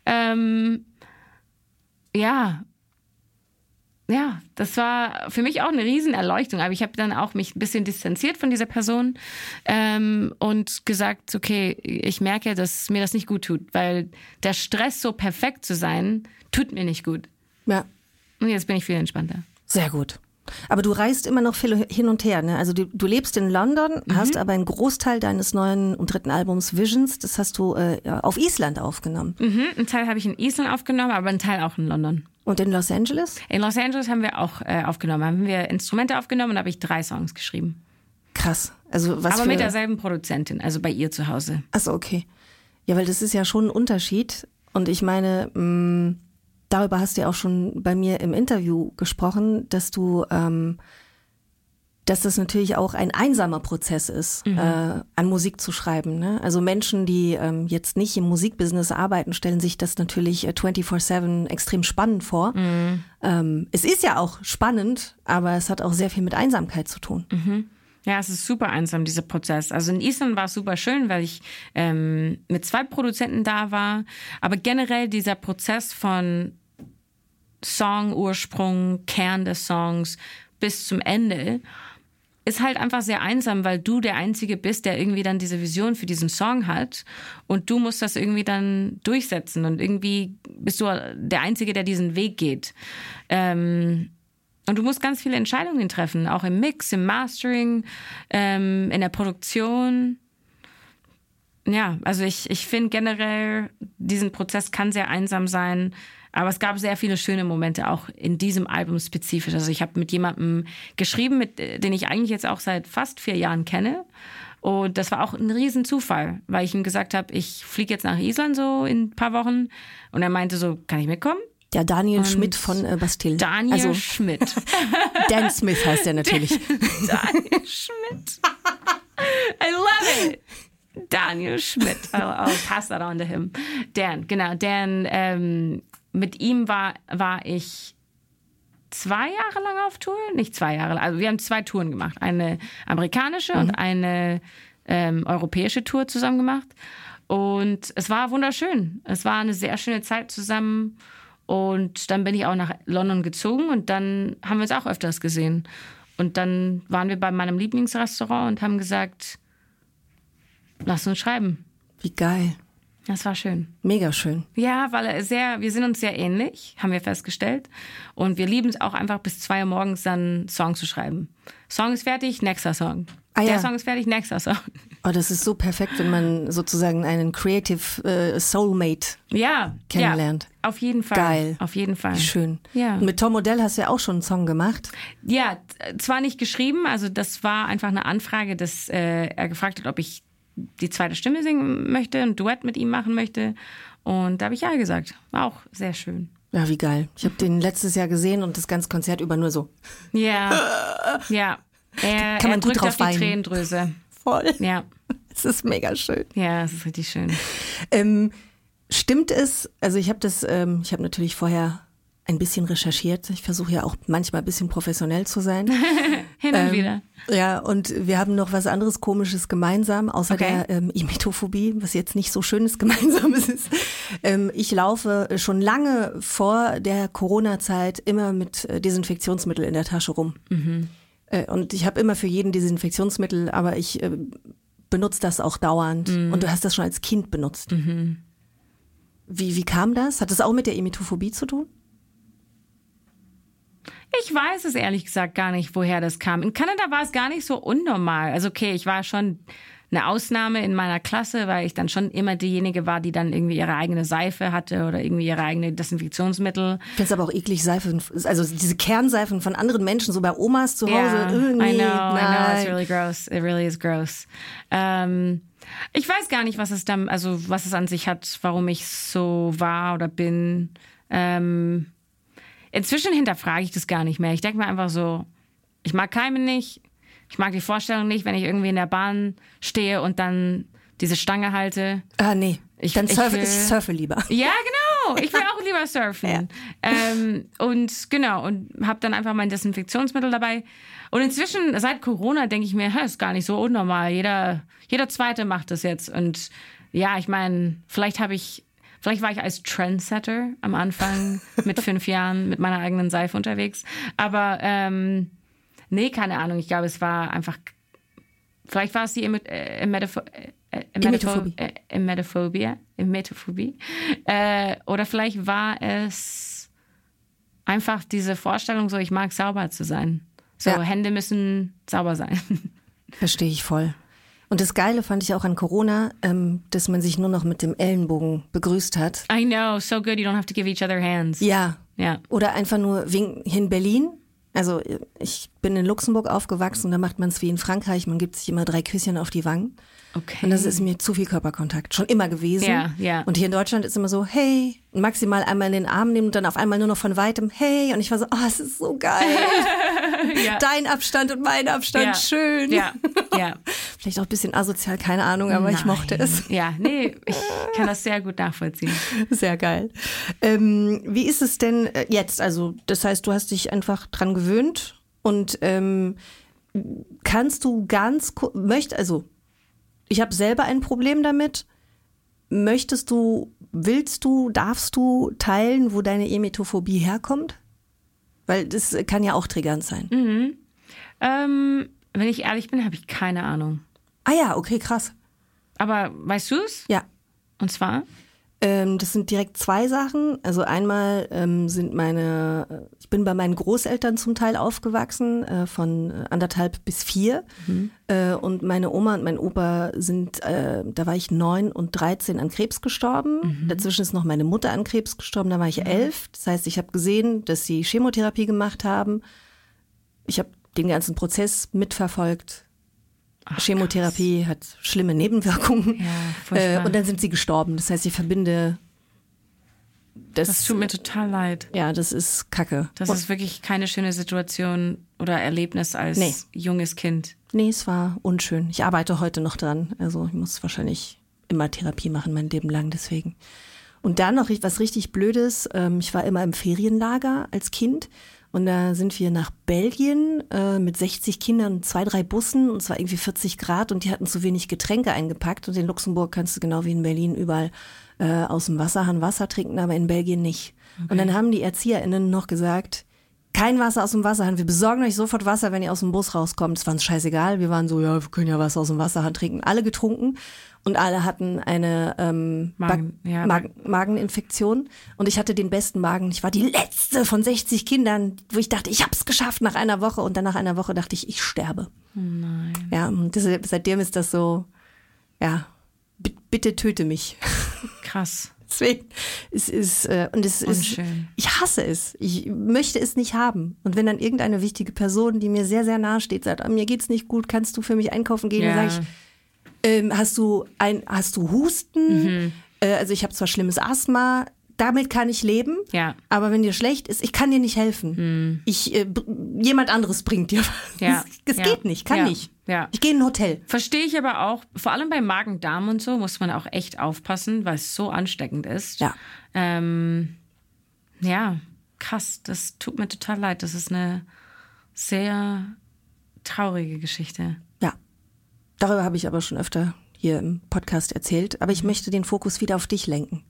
Ja, das war für mich auch eine Riesenerleuchtung, aber ich habe dann auch mich ein bisschen distanziert von dieser Person und gesagt, okay, ich merke, dass mir das nicht gut tut, weil der Stress, so perfekt zu sein, tut mir nicht gut. Ja. Und jetzt bin ich viel entspannter. Sehr gut. Aber du reist immer noch viel hin und her, ne? Also du lebst in London, hast aber einen Großteil deines neuen und dritten Albums Visions, das hast du auf Island aufgenommen. Einen Teil habe ich in Island aufgenommen, aber einen Teil auch in London. Und in Los Angeles? In Los Angeles haben wir auch aufgenommen. Haben wir Instrumente aufgenommen und habe ich 3 Songs geschrieben. Krass. Also was aber mit derselben Produzentin, also bei ihr zu Hause. Achso, okay. Ja, weil das ist ja schon ein Unterschied. Und ich meine, darüber hast du ja auch schon bei mir im Interview gesprochen, dass dass das natürlich auch ein einsamer Prozess ist, an Musik zu schreiben. Ne? Also Menschen, die jetzt nicht im Musikbusiness arbeiten, stellen sich das natürlich 24/7 extrem spannend vor. Es ist ja auch spannend, aber es hat auch sehr viel mit Einsamkeit zu tun. Ja, es ist super einsam, dieser Prozess. Also in Island war es super schön, weil ich mit 2 Produzenten da war. Aber generell dieser Prozess von Song-Ursprung, Kern des Songs bis zum Ende ist halt einfach sehr einsam, weil du der Einzige bist, der irgendwie dann diese Vision für diesen Song hat und du musst das irgendwie dann durchsetzen und irgendwie bist du der Einzige, der diesen Weg geht. Und du musst ganz viele Entscheidungen treffen, auch im Mix, im Mastering, in der Produktion. Ja, also ich finde generell, diesen Prozess kann sehr einsam sein, aber es gab sehr viele schöne Momente auch in diesem Album spezifisch. Also ich habe mit jemandem geschrieben, den ich eigentlich jetzt auch seit fast 4 Jahren kenne. Und das war auch ein Riesenzufall, weil ich ihm gesagt habe, ich fliege jetzt nach Island so in ein paar Wochen. Und er meinte so, kann ich mitkommen? Der Daniel Schmidt von Bastille. Daniel Schmidt. Dan Smith heißt er natürlich. Daniel Schmidt. I love it. Daniel Schmidt. I'll pass that on to him. Dan, genau. Dan, mit ihm war ich 2 Jahre lang auf Tour. Nicht 2 Jahre lang. Also wir haben 2 Touren gemacht. Eine amerikanische und eine europäische Tour zusammen gemacht. Und es war wunderschön. Es war eine sehr schöne Zeit zusammen. Und dann bin ich auch nach London gezogen und dann haben wir uns auch öfters gesehen. Und dann waren wir bei meinem Lieblingsrestaurant und haben gesagt, lass uns schreiben. Wie geil. Das war schön. Mega schön. Ja, weil wir sind uns sehr ähnlich, haben wir festgestellt. Und wir lieben es auch einfach bis 2 Uhr morgens dann Song zu schreiben. Song ist fertig, nächster Song. Der Song ist fertig, nächster Song. Oh, das ist so perfekt, wenn man sozusagen einen Creative Soulmate kennenlernt. Ja, auf jeden Fall. Geil. Auf jeden Fall. Schön. Ja. Und mit Tom Odell hast du ja auch schon einen Song gemacht. Ja, zwar nicht geschrieben, also das war einfach eine Anfrage, dass er gefragt hat, ob ich die zweite Stimme singen möchte, ein Duett mit ihm machen möchte. Und da habe ich ja gesagt. War auch sehr schön. Ja, wie geil. Ich habe den letztes Jahr gesehen und das ganze Konzert über nur so. Ja, ja. Er gut drückt drauf auf die weinen. Tränendrüse. Voll. Ja. Es ist mega schön. Ja, es ist richtig schön. Stimmt es, also ich habe natürlich vorher ein bisschen recherchiert. Ich versuche ja auch manchmal ein bisschen professionell zu sein. Hin und wieder. Ja, und wir haben noch was anderes Komisches gemeinsam, außer der Emetophobie, was jetzt nicht so schönes Gemeinsames ist. Ich laufe schon lange vor der Corona-Zeit immer mit Desinfektionsmittel in der Tasche rum. Und ich habe immer für jeden Desinfektionsmittel, aber ich benutze das auch dauernd. Und du hast das schon als Kind benutzt. Wie kam das? Hat das auch mit der Emetophobie zu tun? Ich weiß es ehrlich gesagt gar nicht, woher das kam. In Kanada war es gar nicht so unnormal. Also okay, ich war schon eine Ausnahme in meiner Klasse, weil ich dann schon immer diejenige war, die dann irgendwie ihre eigene Seife hatte oder irgendwie ihre eigene Desinfektionsmittel. Ich finde es aber auch eklig, Seifen, also diese Kernseifen von anderen Menschen, so bei Omas zu Hause. I know, it's really gross. It really is gross. Ich weiß gar nicht, was es an sich hat, warum ich so war oder bin. Inzwischen hinterfrage ich das gar nicht mehr. Ich denke mir einfach so, ich mag Keime nicht. Ich mag die Vorstellung nicht, wenn ich irgendwie in der Bahn stehe und dann diese Stange halte. Ah, nee. Ich surfe lieber. Ja, genau. Ich will auch lieber surfen. Ja. Und habe dann einfach mein Desinfektionsmittel dabei. Und inzwischen, seit Corona, denke ich mir, ist gar nicht so unnormal. Jeder Zweite macht das jetzt. Und ja, ich meine, vielleicht war ich als Trendsetter am Anfang mit 5 Jahren mit meiner eigenen Seife unterwegs. Aber nee, keine Ahnung. Ich glaube, es war einfach, vielleicht war es die Emetophobie. Oder vielleicht war es Einfach diese Vorstellung, so ich mag sauber zu sein. So, Hände müssen sauber sein. Verstehe ich voll. Und das Geile fand ich auch an Corona, dass man sich nur noch mit dem Ellenbogen begrüßt hat. I know, so good, you don't have to give each other hands. Ja. Ja. Oder einfach nur hier in Berlin. Also ich bin in Luxemburg aufgewachsen, da macht man es wie in Frankreich. Man gibt sich immer 3 Küsschen auf die Wangen. Okay. Und das ist mir zu viel Körperkontakt. Schon immer gewesen. Ja. Und hier in Deutschland ist immer so, hey, maximal einmal in den Arm nehmen und dann auf einmal nur noch von weitem, hey. Und ich war so, oh, es ist so geil. Ja. Dein Abstand und mein Abstand, schön. Ja. Vielleicht auch ein bisschen asozial, keine Ahnung, aber ich mochte es. Ja, nee, ich kann das sehr gut nachvollziehen. Sehr geil. Wie ist es denn jetzt? Also das heißt, du hast dich einfach dran gewöhnt und kannst du ich habe selber ein Problem damit. Willst du, darfst du teilen, wo deine Emetophobie herkommt? Weil das kann ja auch triggernd sein. Mhm. Wenn ich ehrlich bin, habe ich keine Ahnung. Ah ja, okay, krass. Aber weißt du es? Ja. Und zwar? Das sind direkt 2 Sachen. Also einmal ich bin bei meinen Großeltern zum Teil aufgewachsen, von 1,5 bis 4. Und meine Oma und mein Opa sind, da war ich 9 und 13 an Krebs gestorben. Dazwischen ist noch meine Mutter an Krebs gestorben, da war ich 11. Das heißt, ich habe gesehen, dass sie Chemotherapie gemacht haben. Ich habe den ganzen Prozess mitverfolgt. Chemotherapie hat schlimme Nebenwirkungen. Ja, furchtbar. Und dann sind sie gestorben. Das heißt, ich verbinde das tut mir total leid. Ja, das ist Kacke. Das ist wirklich keine schöne Situation oder Erlebnis als junges Kind. Nee, es war unschön. Ich arbeite heute noch dran. Also ich muss wahrscheinlich immer Therapie machen, mein Leben lang deswegen. Und dann noch was richtig Blödes. Ich war immer im Ferienlager als Kind. Und da sind wir nach Belgien mit 60 Kindern und 2, 3 Bussen und es war irgendwie 40 Grad und die hatten zu wenig Getränke eingepackt. Und in Luxemburg kannst du genau wie in Berlin überall aus dem Wasserhahn Wasser trinken, aber in Belgien nicht. Okay. Und dann haben die ErzieherInnen noch gesagt, kein Wasser aus dem Wasserhahn, wir besorgen euch sofort Wasser, wenn ihr aus dem Bus rauskommt. Es war uns scheißegal, wir waren so, ja, wir können ja Wasser aus dem Wasserhahn trinken. Alle getrunken. Und alle hatten eine Mageninfektion. Und ich hatte den besten Magen. Ich war die letzte von 60 Kindern, wo ich dachte, ich hab's geschafft nach einer Woche. Und dann nach einer Woche dachte ich sterbe. Oh nein. Ja, und seitdem ist das so, ja, bitte töte mich. Krass. Deswegen, ich hasse es. Ich möchte es nicht haben. Und wenn dann irgendeine wichtige Person, die mir sehr, sehr nahe steht, sagt, mir geht's nicht gut, kannst du für mich einkaufen gehen? Dann sage ich, hast du Husten? Also ich habe zwar schlimmes Asthma, damit kann ich leben, aber wenn dir schlecht ist, ich kann dir nicht helfen. Jemand anderes bringt dir was. Ja. Das geht nicht, kann nicht. Ja. Ich gehe in ein Hotel. Verstehe ich aber auch, vor allem bei Magen-Darm und so muss man auch echt aufpassen, weil es so ansteckend ist. Ja. Ja, krass, das tut mir total leid. Das ist eine sehr traurige Geschichte. Ja. Darüber habe ich aber schon öfter hier im Podcast erzählt. Aber ich möchte den Fokus wieder auf dich lenken.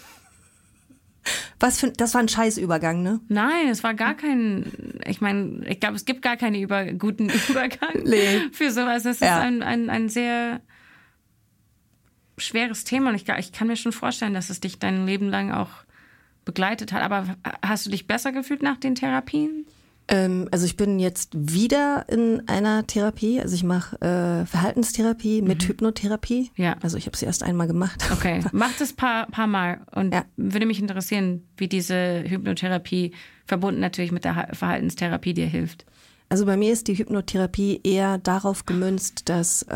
Das war ein Scheißübergang, ne? Nein, es war gar kein, ich glaube, es gibt gar keinen guten Übergang für sowas. Das ist ein sehr schweres Thema und ich kann mir schon vorstellen, dass es dich dein Leben lang auch begleitet hat. Aber hast du dich besser gefühlt nach den Therapien? Also ich bin jetzt wieder in einer Therapie. Also ich mache Verhaltenstherapie mit Hypnotherapie. Ja. Also ich habe sie erst einmal gemacht. Okay, mach das paar Mal. Und würde mich interessieren, wie diese Hypnotherapie verbunden natürlich mit der Verhaltenstherapie dir hilft. Also bei mir ist die Hypnotherapie eher darauf gemünzt, dass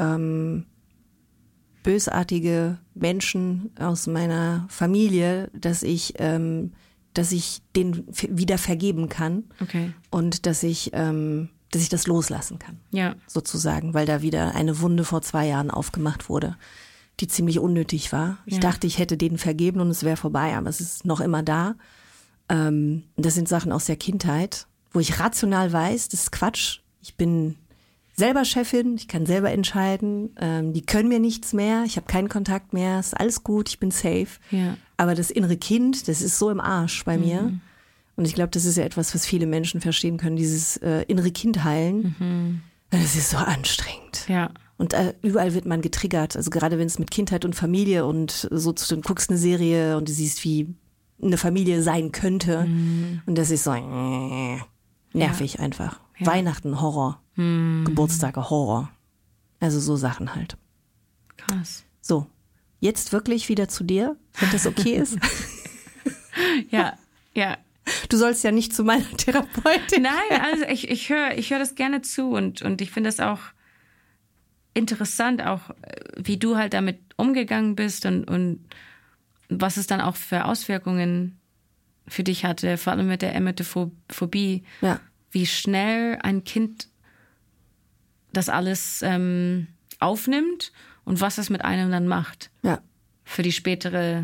bösartige Menschen aus meiner Familie, dass ich denen wieder vergeben kann. Okay. Und dass ich das loslassen kann. Ja. Sozusagen, weil da wieder eine Wunde vor 2 Jahren aufgemacht wurde, die ziemlich unnötig war. Ich dachte, ich hätte denen vergeben und es wäre vorbei, aber es ist noch immer da. Das sind Sachen aus der Kindheit, wo ich rational weiß, das ist Quatsch. Ich bin selber Chefin, ich kann selber entscheiden. Die können mir nichts mehr, ich habe keinen Kontakt mehr, ist alles gut, ich bin safe. Ja. Aber das innere Kind, das ist so im Arsch bei mir. Und ich glaube, das ist ja etwas, was viele Menschen verstehen können, dieses innere Kind heilen. Das ist so anstrengend. Ja. Und überall wird man getriggert. Also gerade wenn es mit Kindheit und Familie und so, du guckst eine Serie und du siehst, wie eine Familie sein könnte. Und das ist so nervig einfach. Ja. Weihnachten, Horror. Geburtstage, Horror. Also so Sachen halt. Krass. So, jetzt wirklich wieder zu dir, wenn das okay ist. Ja. Du sollst ja nicht zu meiner Therapeutin. Nein, also ich hör das gerne zu und ich finde das auch interessant, auch wie du halt damit umgegangen bist und was es dann auch für Auswirkungen für dich hatte, vor allem mit der Emetophobie. Ja. Wie schnell ein Kind das alles aufnimmt und was es mit einem dann macht. Ja. Für spätere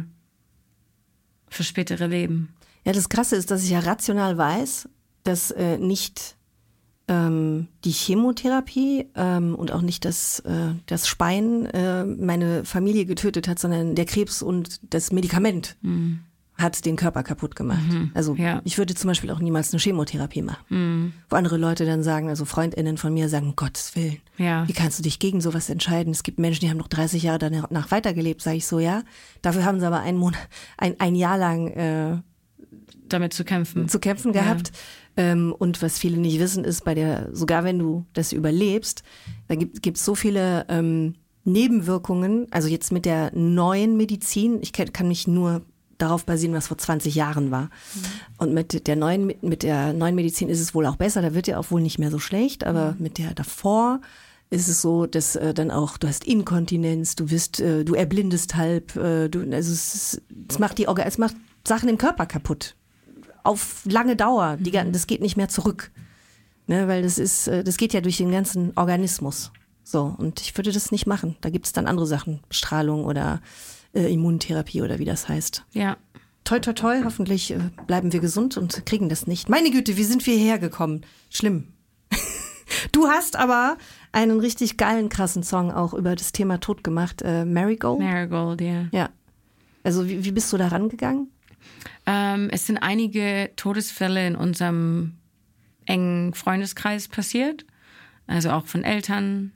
Leben. Ja, das Krasse ist, dass ich ja rational weiß, dass nicht die Chemotherapie und auch nicht das Speien meine Familie getötet hat, sondern der Krebs und das Medikament hat den Körper kaputt gemacht. Also ich würde zum Beispiel auch niemals eine Chemotherapie machen. Wo andere Leute dann sagen, also FreundInnen von mir sagen, um Gottes Willen, wie kannst du dich gegen sowas entscheiden? Es gibt Menschen, die haben noch 30 Jahre danach weitergelebt, sage ich so, ja. Dafür haben sie aber ein Jahr lang damit zu kämpfen gehabt. Und was viele nicht wissen ist, sogar wenn du das überlebst, da gibt's so viele Nebenwirkungen, also jetzt mit der neuen Medizin, ich kann mich nur darauf basieren, was vor 20 Jahren war. Und mit der neuen Medizin ist es wohl auch besser, da wird ja auch wohl nicht mehr so schlecht, aber mit der davor ist es so, dass dann auch, du hast Inkontinenz, du erblindest halb, es macht Sachen im Körper kaputt. Auf lange Dauer, das geht nicht mehr zurück. Ne, weil das geht ja durch den ganzen Organismus. So, und ich würde das nicht machen. Da gibt es dann andere Sachen, Strahlung oder Immuntherapie oder wie das heißt. Ja. Toi, toi, toi, hoffentlich bleiben wir gesund und kriegen das nicht. Meine Güte, wie sind wir hierher gekommen? Schlimm. Du hast aber einen richtig geilen, krassen Song auch über das Thema Tod gemacht. Marigold? Marigold, ja. Ja. Also wie bist du da rangegangen? Es sind einige Todesfälle in unserem engen Freundeskreis passiert. Also auch von Eltern.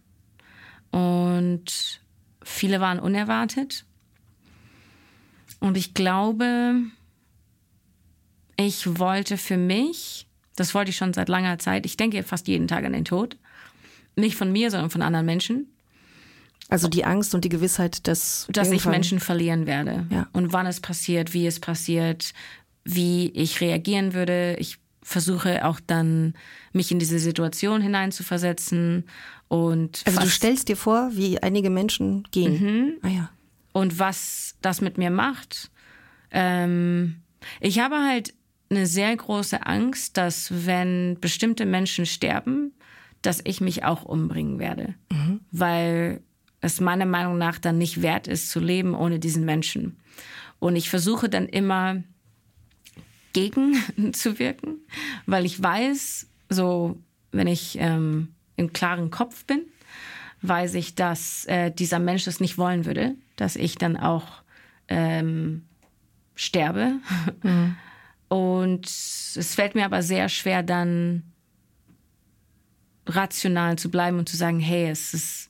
Und viele waren unerwartet. Und ich glaube, ich wollte für mich, das wollte ich schon seit langer Zeit, ich denke fast jeden Tag an den Tod. Nicht von mir, sondern von anderen Menschen. Also die Angst und die Gewissheit, dass ich Menschen verlieren werde. Ja. Und wann es passiert, wie ich reagieren würde. Ich versuche auch dann, mich in diese Situation hineinzuversetzen. Und also du stellst dir vor, wie einige Menschen gehen. Ah ja. Und was das mit mir macht. Ich habe halt eine sehr große Angst, dass wenn bestimmte Menschen sterben, dass ich mich auch umbringen werde. Weil es meiner Meinung nach dann nicht wert ist, zu leben ohne diesen Menschen. Und ich versuche dann immer gegen zu wirken, weil ich weiß, so wenn ich im klaren Kopf bin, weiß ich, dass dieser Mensch das nicht wollen würde, dass ich dann auch sterbe. Und es fällt mir aber sehr schwer, dann rational zu bleiben und zu sagen, hey, es ist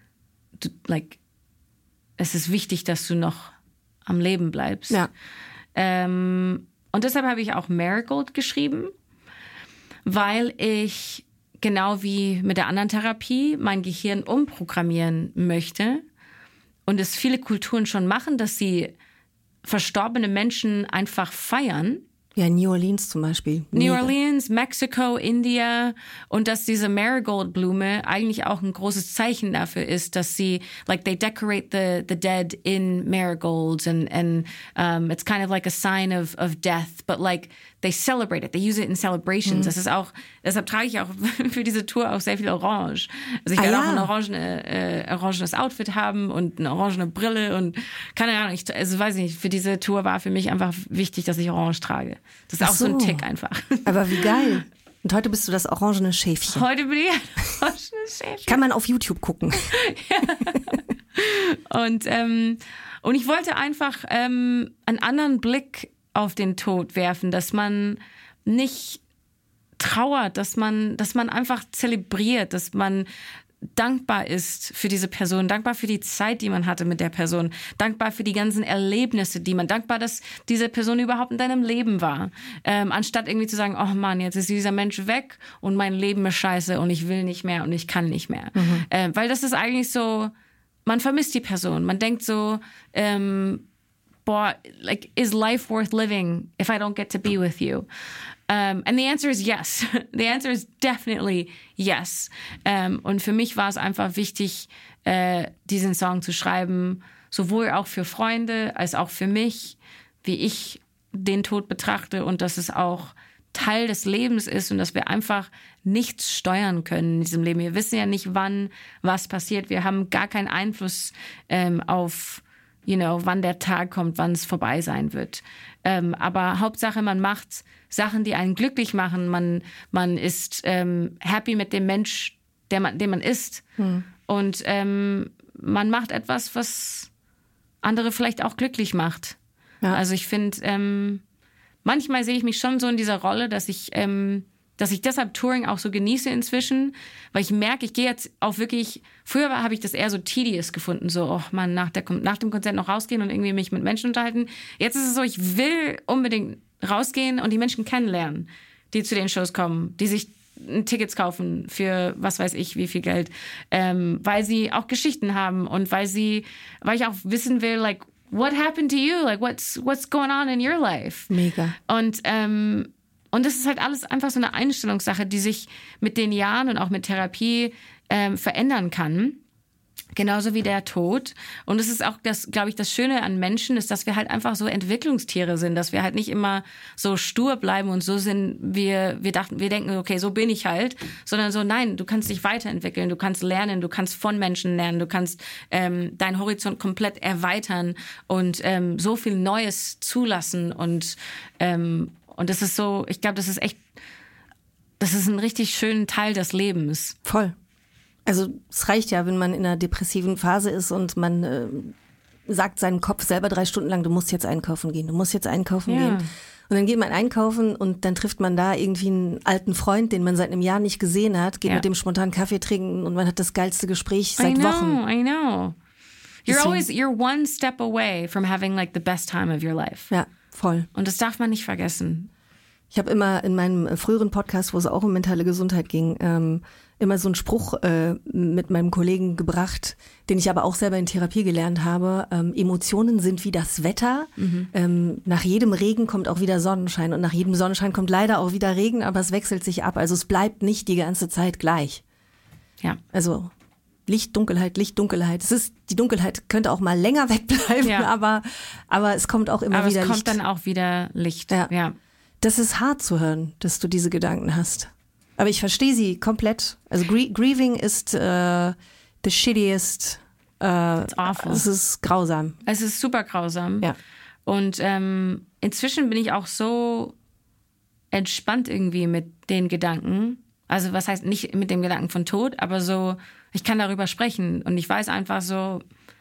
wichtig, dass du noch am Leben bleibst. Ja. Und deshalb habe ich auch Marigold geschrieben, weil ich genau wie mit der anderen Therapie mein Gehirn umprogrammieren möchte und es viele Kulturen schon machen, dass sie verstorbene Menschen einfach feiern. Ja, New Orleans zum Beispiel. New Orleans, Mexiko, India und dass diese Marigold-Blume eigentlich auch ein großes Zeichen dafür ist, dass sie, they decorate the dead in marigolds and it's kind of like a sign of death, but they celebrate it, they use it in celebrations. Das ist auch, deshalb trage ich auch für diese Tour auch sehr viel Orange. Also ich werde auch ein orangenes Outfit haben und eine orangene Brille und keine Ahnung, weiß ich nicht, für diese Tour war für mich einfach wichtig, dass ich Orange trage. Das ist auch so ein Tick einfach. Aber wie geil. Und heute bist du das orangene Schäfchen. Heute bin ich ein orangenes Schäfchen. Kann man auf YouTube gucken. Ja. Und ich wollte einfach einen anderen Blick auf den Tod werfen, dass man nicht trauert, dass man einfach zelebriert, dass man dankbar ist für diese Person, dankbar für die Zeit, die man hatte mit der Person, dankbar für die ganzen Erlebnisse, dankbar, dass diese Person überhaupt in deinem Leben war. Anstatt irgendwie zu sagen, oh Mann, jetzt ist dieser Mensch weg und mein Leben ist scheiße und ich will nicht mehr und ich kann nicht mehr. Weil das ist eigentlich so, man vermisst die Person. Man denkt so, like, is life worth living if I don't get to be with you? And the answer is yes. The answer is definitely yes. Und für mich war es einfach wichtig, diesen Song zu schreiben, sowohl auch für Freunde als auch für mich, wie ich den Tod betrachte und dass es auch Teil des Lebens ist und dass wir einfach nichts steuern können in diesem Leben. Wir wissen ja nicht, wann was passiert. Wir haben gar keinen Einfluss auf wann der Tag kommt, wann es vorbei sein wird. Aber Hauptsache, man macht Sachen, die einen glücklich machen. Man ist happy mit dem Mensch, dem man ist. Und man macht etwas, was andere vielleicht auch glücklich macht. Ja. Also ich finde, manchmal sehe ich mich schon so in dieser Rolle, dass ich deshalb Touring auch so genieße inzwischen, weil ich merke, ich gehe jetzt auch wirklich, früher habe ich das eher so tedious gefunden, so, oh man, nach dem Konzert noch rausgehen und irgendwie mich mit Menschen unterhalten. Jetzt ist es so, ich will unbedingt rausgehen und die Menschen kennenlernen, die zu den Shows kommen, die sich Tickets kaufen für was weiß ich wie viel Geld, weil sie auch Geschichten haben und weil ich auch wissen will, like, what happened to you? Like, what's going on in your life? Mega. Und das ist halt alles einfach so eine Einstellungssache, die sich mit den Jahren und auch mit Therapie verändern kann. Genauso wie der Tod. Und es ist auch glaube ich, das Schöne an Menschen ist, dass wir halt einfach so Entwicklungstiere sind, dass wir halt nicht immer so stur bleiben und so sind, wir denken, okay, so bin ich halt, sondern so, nein, du kannst dich weiterentwickeln, du kannst lernen, du kannst von Menschen lernen, du kannst deinen Horizont komplett erweitern und so viel Neues zulassen und das ist so, ich glaube, das ist ein richtig schöner Teil des Lebens. Voll. Also es reicht ja, wenn man in einer depressiven Phase ist und man sagt seinem Kopf selber 3 Stunden lang, du musst jetzt einkaufen gehen, gehen. Und dann geht man einkaufen und dann trifft man da irgendwie einen alten Freund, den man seit einem Jahr nicht gesehen hat, geht mit dem spontan Kaffee trinken und man hat das geilste Gespräch seit Wochen. I know. You're one step away from having like the best time of your life. Ja, voll. Und das darf man nicht vergessen. Ich habe immer in meinem früheren Podcast, wo es auch um mentale Gesundheit ging, immer so einen Spruch mit meinem Kollegen gebracht, den ich aber auch selber in Therapie gelernt habe. Emotionen sind wie das Wetter. Nach jedem Regen kommt auch wieder Sonnenschein und nach jedem Sonnenschein kommt leider auch wieder Regen, aber es wechselt sich ab. Also es bleibt nicht die ganze Zeit gleich. Ja. Also Licht, Dunkelheit, Licht, Dunkelheit. Die Dunkelheit könnte auch mal länger wegbleiben, aber es kommt auch immer wieder Licht. Aber es kommt dann auch wieder Licht. Ja. Das ist hart zu hören, dass du diese Gedanken hast. Aber ich verstehe sie komplett. Also Grieving ist the shittiest. It's awful. Es ist grausam. Es ist super grausam. Ja. Und inzwischen bin ich auch so entspannt irgendwie mit den Gedanken. Also was heißt nicht mit dem Gedanken von Tod, aber so, ich kann darüber sprechen. Und ich weiß einfach so,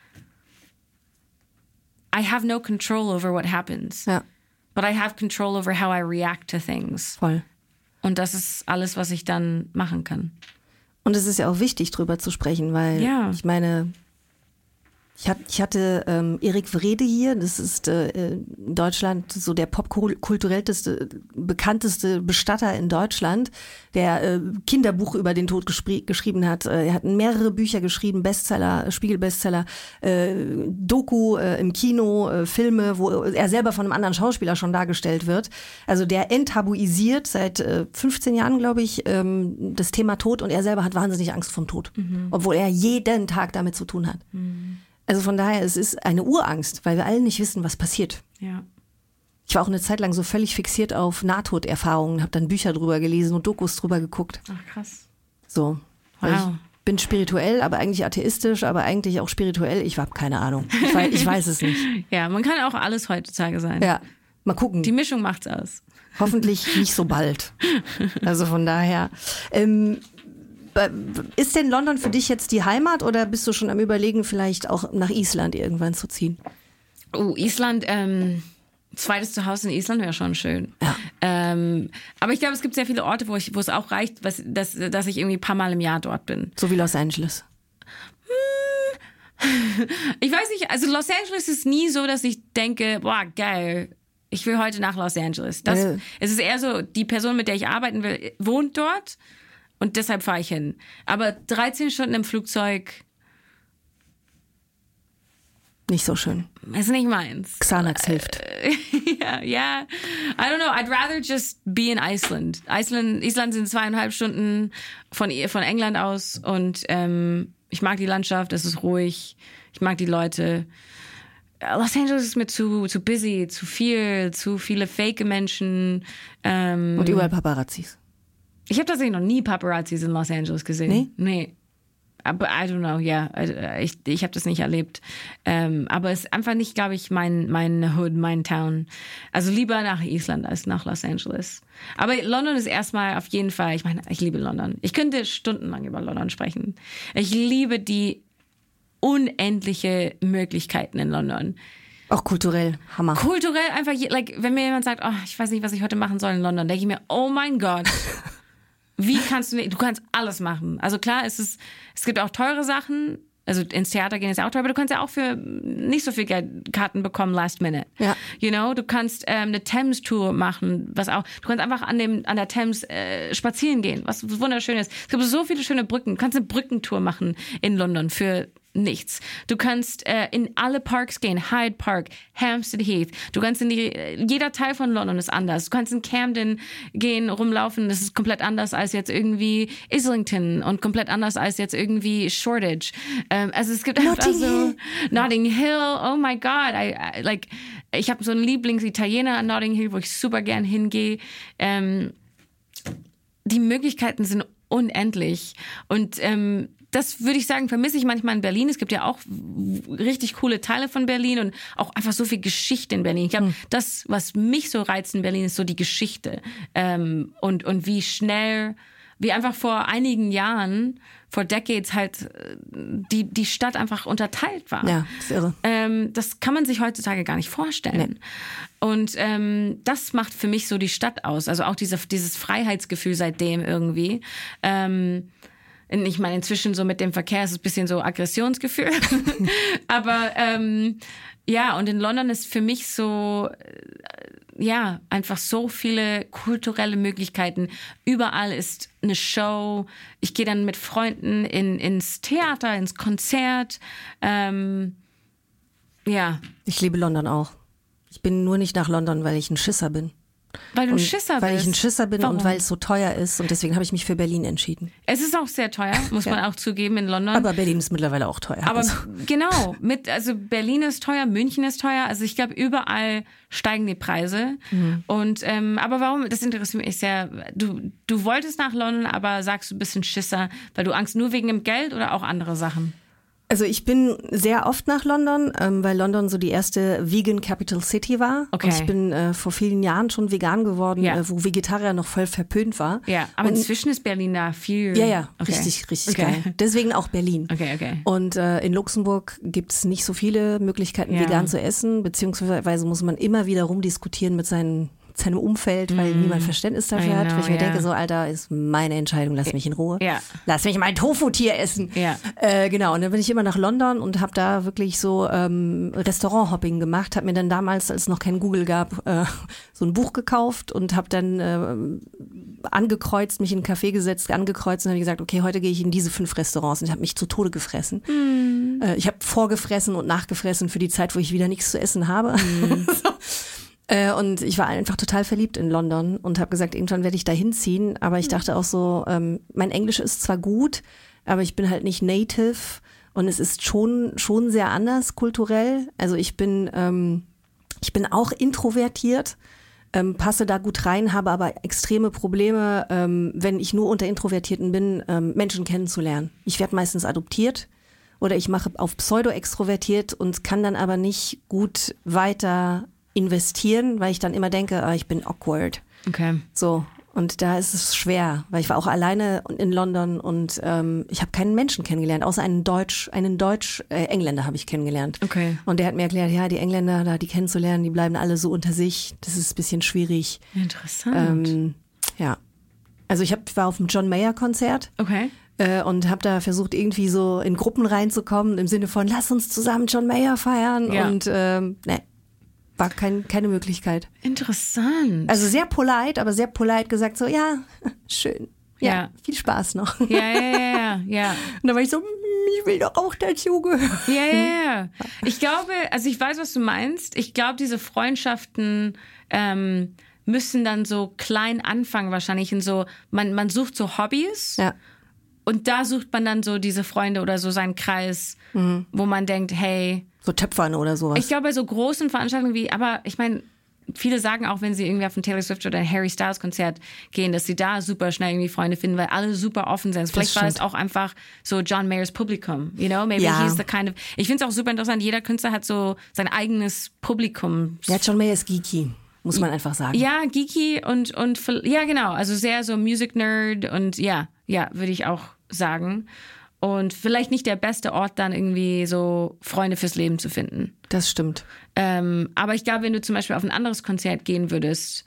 I have no control over what happens. Ja. But I have control over how I react to things. Voll. Und das ist alles, was ich dann machen kann. Und es ist ja auch wichtig, drüber zu sprechen, weil ich meine, ich hatte Erik Wrede hier, das ist in Deutschland so der popkulturellste, bekannteste Bestatter in Deutschland, der Kinderbuch über den Tod geschrieben hat. Er hat mehrere Bücher geschrieben, Bestseller, Spiegel-Bestseller, Doku im Kino, Filme, wo er selber von einem anderen Schauspieler schon dargestellt wird. Also der enttabuisiert seit 15 Jahren, glaube ich, das Thema Tod und er selber hat wahnsinnig Angst vom Tod, obwohl er jeden Tag damit zu tun hat. Also von daher, es ist eine Urangst, weil wir alle nicht wissen, was passiert. Ja. Ich war auch eine Zeit lang so völlig fixiert auf Nahtoderfahrungen, habe dann Bücher drüber gelesen und Dokus drüber geguckt. Ach, krass. So. Wow. Ich bin spirituell, aber eigentlich atheistisch, aber eigentlich auch spirituell. Ich habe keine Ahnung. Ich weiß es nicht. Ja, man kann auch alles heutzutage sein. Ja, mal gucken. Die Mischung macht's aus. Hoffentlich nicht so bald. Also von daher... Ist denn London für dich jetzt die Heimat oder bist du schon am Überlegen, vielleicht auch nach Island irgendwann zu ziehen? Oh, Island, zweites Zuhause in Island wäre schon schön. Ja. Aber ich glaube, es gibt sehr viele Orte, wo es auch reicht, dass ich irgendwie ein paar Mal im Jahr dort bin. So wie Los Angeles. Ich weiß nicht, also Los Angeles ist nie so, dass ich denke, boah, geil, ich will heute nach Los Angeles. Es ist eher so, die Person, mit der ich arbeiten will, wohnt dort und deshalb fahre ich hin. Aber 13 Stunden im Flugzeug nicht so schön. Ist nicht meins. Xanax hilft. Ja. I don't know. I'd rather just be in Iceland. Island sind 2,5 Stunden von England aus und ich mag die Landschaft, es ist ruhig, ich mag die Leute. Los Angeles ist mir zu busy, zu viele fake Menschen. Und überall Paparazzis. Ich habe tatsächlich noch nie Paparazzis in Los Angeles gesehen. Nee. Aber I don't know, ja. Ich habe das nicht erlebt. Aber es ist einfach nicht, glaube ich, mein Hood, mein Town. Also lieber nach Island als nach Los Angeles. Aber London ist erstmal auf jeden Fall, ich meine, ich liebe London. Ich könnte stundenlang über London sprechen. Ich liebe die unendliche Möglichkeiten in London. Auch kulturell, Hammer. Kulturell einfach, wenn mir jemand sagt, oh, ich weiß nicht, was ich heute machen soll in London, denke ich mir, oh mein Gott. Wie kannst du kannst alles machen. Also klar, es gibt auch teure Sachen. Also ins Theater gehen ist ja auch teuer, aber du kannst ja auch für nicht so viel Geld Karten bekommen last minute. Ja. You know, du kannst eine Thames-Tour machen, du kannst einfach an der Thames spazieren gehen, was wunderschön ist. Es gibt so viele schöne Brücken. Du kannst eine Brückentour machen in London für nichts. Du kannst in alle Parks gehen, Hyde Park, Hampstead Heath. Du kannst jeder Teil von London ist anders. Du kannst in Camden gehen, rumlaufen. Das ist komplett anders als jetzt irgendwie Islington und komplett anders als jetzt irgendwie Shoreditch. Also es gibt einfach so Notting Hill. Oh my God, ich habe so einen Lieblingsitaliener an Notting Hill, wo ich super gern hingehe. Die Möglichkeiten sind unendlich und das würde ich sagen, vermisse ich manchmal in Berlin. Es gibt ja auch richtig coole Teile von Berlin und auch einfach so viel Geschichte in Berlin. Ich glaube, das, was mich so reizt in Berlin, ist so die Geschichte. Und wie schnell, wie einfach vor einigen Jahren, vor Decades halt die Stadt einfach unterteilt war. Ja, das ist irre. Das kann man sich heutzutage gar nicht vorstellen. Nee. Und das macht für mich so die Stadt aus. Also auch dieses Freiheitsgefühl seitdem irgendwie. Ich meine, inzwischen so mit dem Verkehr ist es ein bisschen so Aggressionsgefühl. Aber ja, und in London ist für mich so, einfach so viele kulturelle Möglichkeiten. Überall ist eine Show. Ich gehe dann mit Freunden ins Theater, ins Konzert. Ich liebe London auch. Ich bin nur nicht nach London, weil ich ein Schisser bin. Weil du ein Schisser bist? Weil ich ein Schisser bin. Warum? Und weil es so teuer ist und deswegen habe ich mich für Berlin entschieden. Es ist auch sehr teuer, muss man auch zugeben, in London. Aber Berlin ist mittlerweile auch teuer. Aber genau, also Berlin ist teuer, München ist teuer, also ich glaube überall steigen die Preise. Und aber warum, das interessiert mich sehr, du wolltest nach London, aber sagst du bist ein Schisser, weil du Angst nur wegen dem Geld oder auch andere Sachen? Also ich bin sehr oft nach London, weil London so die erste Vegan Capital City war. Okay. Und ich bin vor vielen Jahren schon vegan geworden, wo Vegetarier noch voll verpönt war. Ja, aber inzwischen ist Berlin da viel... Ja, richtig geil. Deswegen auch Berlin. Okay. Und in Luxemburg gibt es nicht so viele Möglichkeiten, vegan zu essen, beziehungsweise muss man immer wieder rumdiskutieren mit seinem Umfeld, weil niemand Verständnis dafür hat. Weil ich mir denke, so, Alter, ist meine Entscheidung, lass mich in Ruhe. Ja. Lass mich mein Tofu-Tier essen. Ja. Genau, und dann bin ich immer nach London und habe da wirklich so Restaurant-Hopping gemacht. Habe mir dann damals, als es noch kein Google gab, so ein Buch gekauft und habe dann angekreuzt, mich in einen Café gesetzt, angekreuzt und habe gesagt, okay, heute gehe ich in diese 5 Restaurants und ich habe mich zu Tode gefressen. Ich habe vorgefressen und nachgefressen für die Zeit, wo ich wieder nichts zu essen habe. Und ich war einfach total verliebt in London und habe gesagt, irgendwann werde ich da hinziehen. Aber ich dachte auch so, mein Englisch ist zwar gut, aber ich bin halt nicht native und es ist schon sehr anders kulturell. Also ich bin auch introvertiert, passe da gut rein, habe aber extreme Probleme, wenn ich nur unter Introvertierten bin, Menschen kennenzulernen. Ich werde meistens adoptiert oder ich mache auf pseudo-extrovertiert und kann dann aber nicht gut weiter investieren, weil ich dann immer denke, ich bin awkward. Okay. So. Und da ist es schwer, weil ich war auch alleine in London und ich habe keinen Menschen kennengelernt, außer einen Engländer habe ich kennengelernt. Okay. Und der hat mir erklärt, ja, die Engländer, da die kennenzulernen, die bleiben alle so unter sich. Das ist ein bisschen schwierig. Interessant. Ja. Also ich war auf dem John Mayer Konzert. Okay. Und habe da versucht, irgendwie so in Gruppen reinzukommen, im Sinne von, lass uns zusammen John Mayer feiern. Ja. Und war keine Möglichkeit. Interessant. Also sehr polite, aber sehr polite gesagt so, ja, schön. Ja, viel Spaß noch. Ja. Und dann war ich so, ich will doch auch dazugehören. Ja. Ich glaube, also ich weiß, was du meinst. Ich glaube, diese Freundschaften müssen dann so klein anfangen wahrscheinlich in so, man sucht so Hobbys. Ja. Und da sucht man dann so diese Freunde oder so seinen Kreis, wo man denkt, hey. So Töpfern oder sowas. Ich glaube, bei so großen Veranstaltungen aber ich meine, viele sagen auch, wenn sie irgendwie auf ein Taylor Swift oder ein Harry Styles Konzert gehen, dass sie da super schnell irgendwie Freunde finden, weil alle super offen sind. Vielleicht war es auch einfach so John Mayers Publikum, you know? Maybe he's the kind of. Ich finde es auch super interessant, jeder Künstler hat so sein eigenes Publikum. Ja, John Mayer ist geeky. Muss man einfach sagen. Ja, geeky und ja, genau. Also sehr so Music Nerd und ja, würde ich auch sagen. Und vielleicht nicht der beste Ort, dann irgendwie so Freunde fürs Leben zu finden. Das stimmt. Aber ich glaube, wenn du zum Beispiel auf ein anderes Konzert gehen würdest.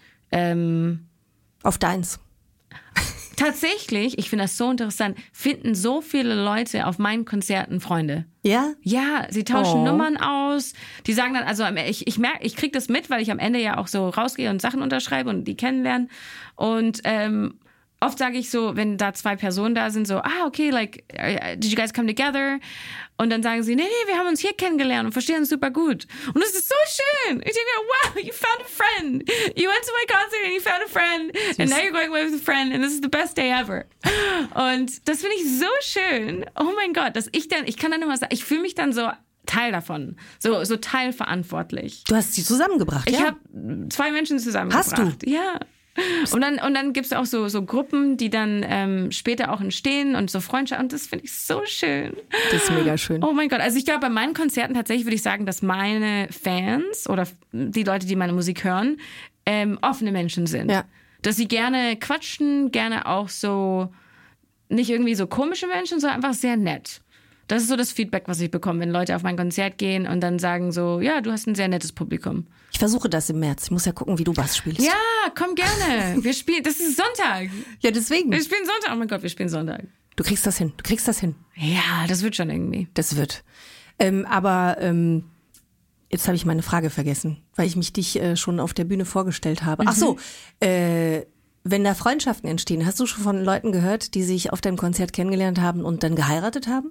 Auf deins. Tatsächlich, ich finde das so interessant, finden so viele Leute auf meinen Konzerten Freunde. Ja? Ja, sie tauschen Nummern aus. Die sagen dann, also ich merke, ich kriege das mit, weil ich am Ende ja auch so rausgehe und Sachen unterschreibe und die kennenlernen. Und oft sage ich so, wenn da zwei Personen da sind, so, okay, like, did you guys come together? Und dann sagen sie, nee, wir haben uns hier kennengelernt und verstehen uns super gut. Und das ist so schön. Ich denke mir, wow, you found a friend. You went to my concert and you found a friend. And now you're going away with a friend and this is the best day ever. Und das finde ich so schön. Oh mein Gott, ich kann dann immer sagen, ich fühle mich dann so Teil davon. So teilverantwortlich. Du hast sie zusammengebracht, Ich habe zwei Menschen zusammengebracht. Hast du? Ja. Und dann gibt es auch so Gruppen, die dann später auch entstehen und so Freundschaften. Und das finde ich so schön. Das ist mega schön. Oh mein Gott. Also ich glaube, bei meinen Konzerten tatsächlich würde ich sagen, dass meine Fans oder die Leute, die meine Musik hören, offene Menschen sind. Ja. Dass sie gerne quatschen, gerne auch so, nicht irgendwie so komische Menschen, sondern einfach sehr nett. Das ist so das Feedback, was ich bekomme, wenn Leute auf mein Konzert gehen und dann sagen so, ja, du hast ein sehr nettes Publikum. Ich versuche das im März. Ich muss ja gucken, wie du Bass spielst. Ja, komm gerne. Wir spielen, das ist Sonntag. Ja, deswegen. Wir spielen Sonntag. Oh mein Gott, wir spielen Sonntag. Du kriegst das hin. Ja, das wird schon irgendwie. Das wird. Aber jetzt habe ich meine Frage vergessen, weil ich dich schon auf der Bühne vorgestellt habe. Ach so, wenn da Freundschaften entstehen, hast du schon von Leuten gehört, die sich auf deinem Konzert kennengelernt haben und dann geheiratet haben?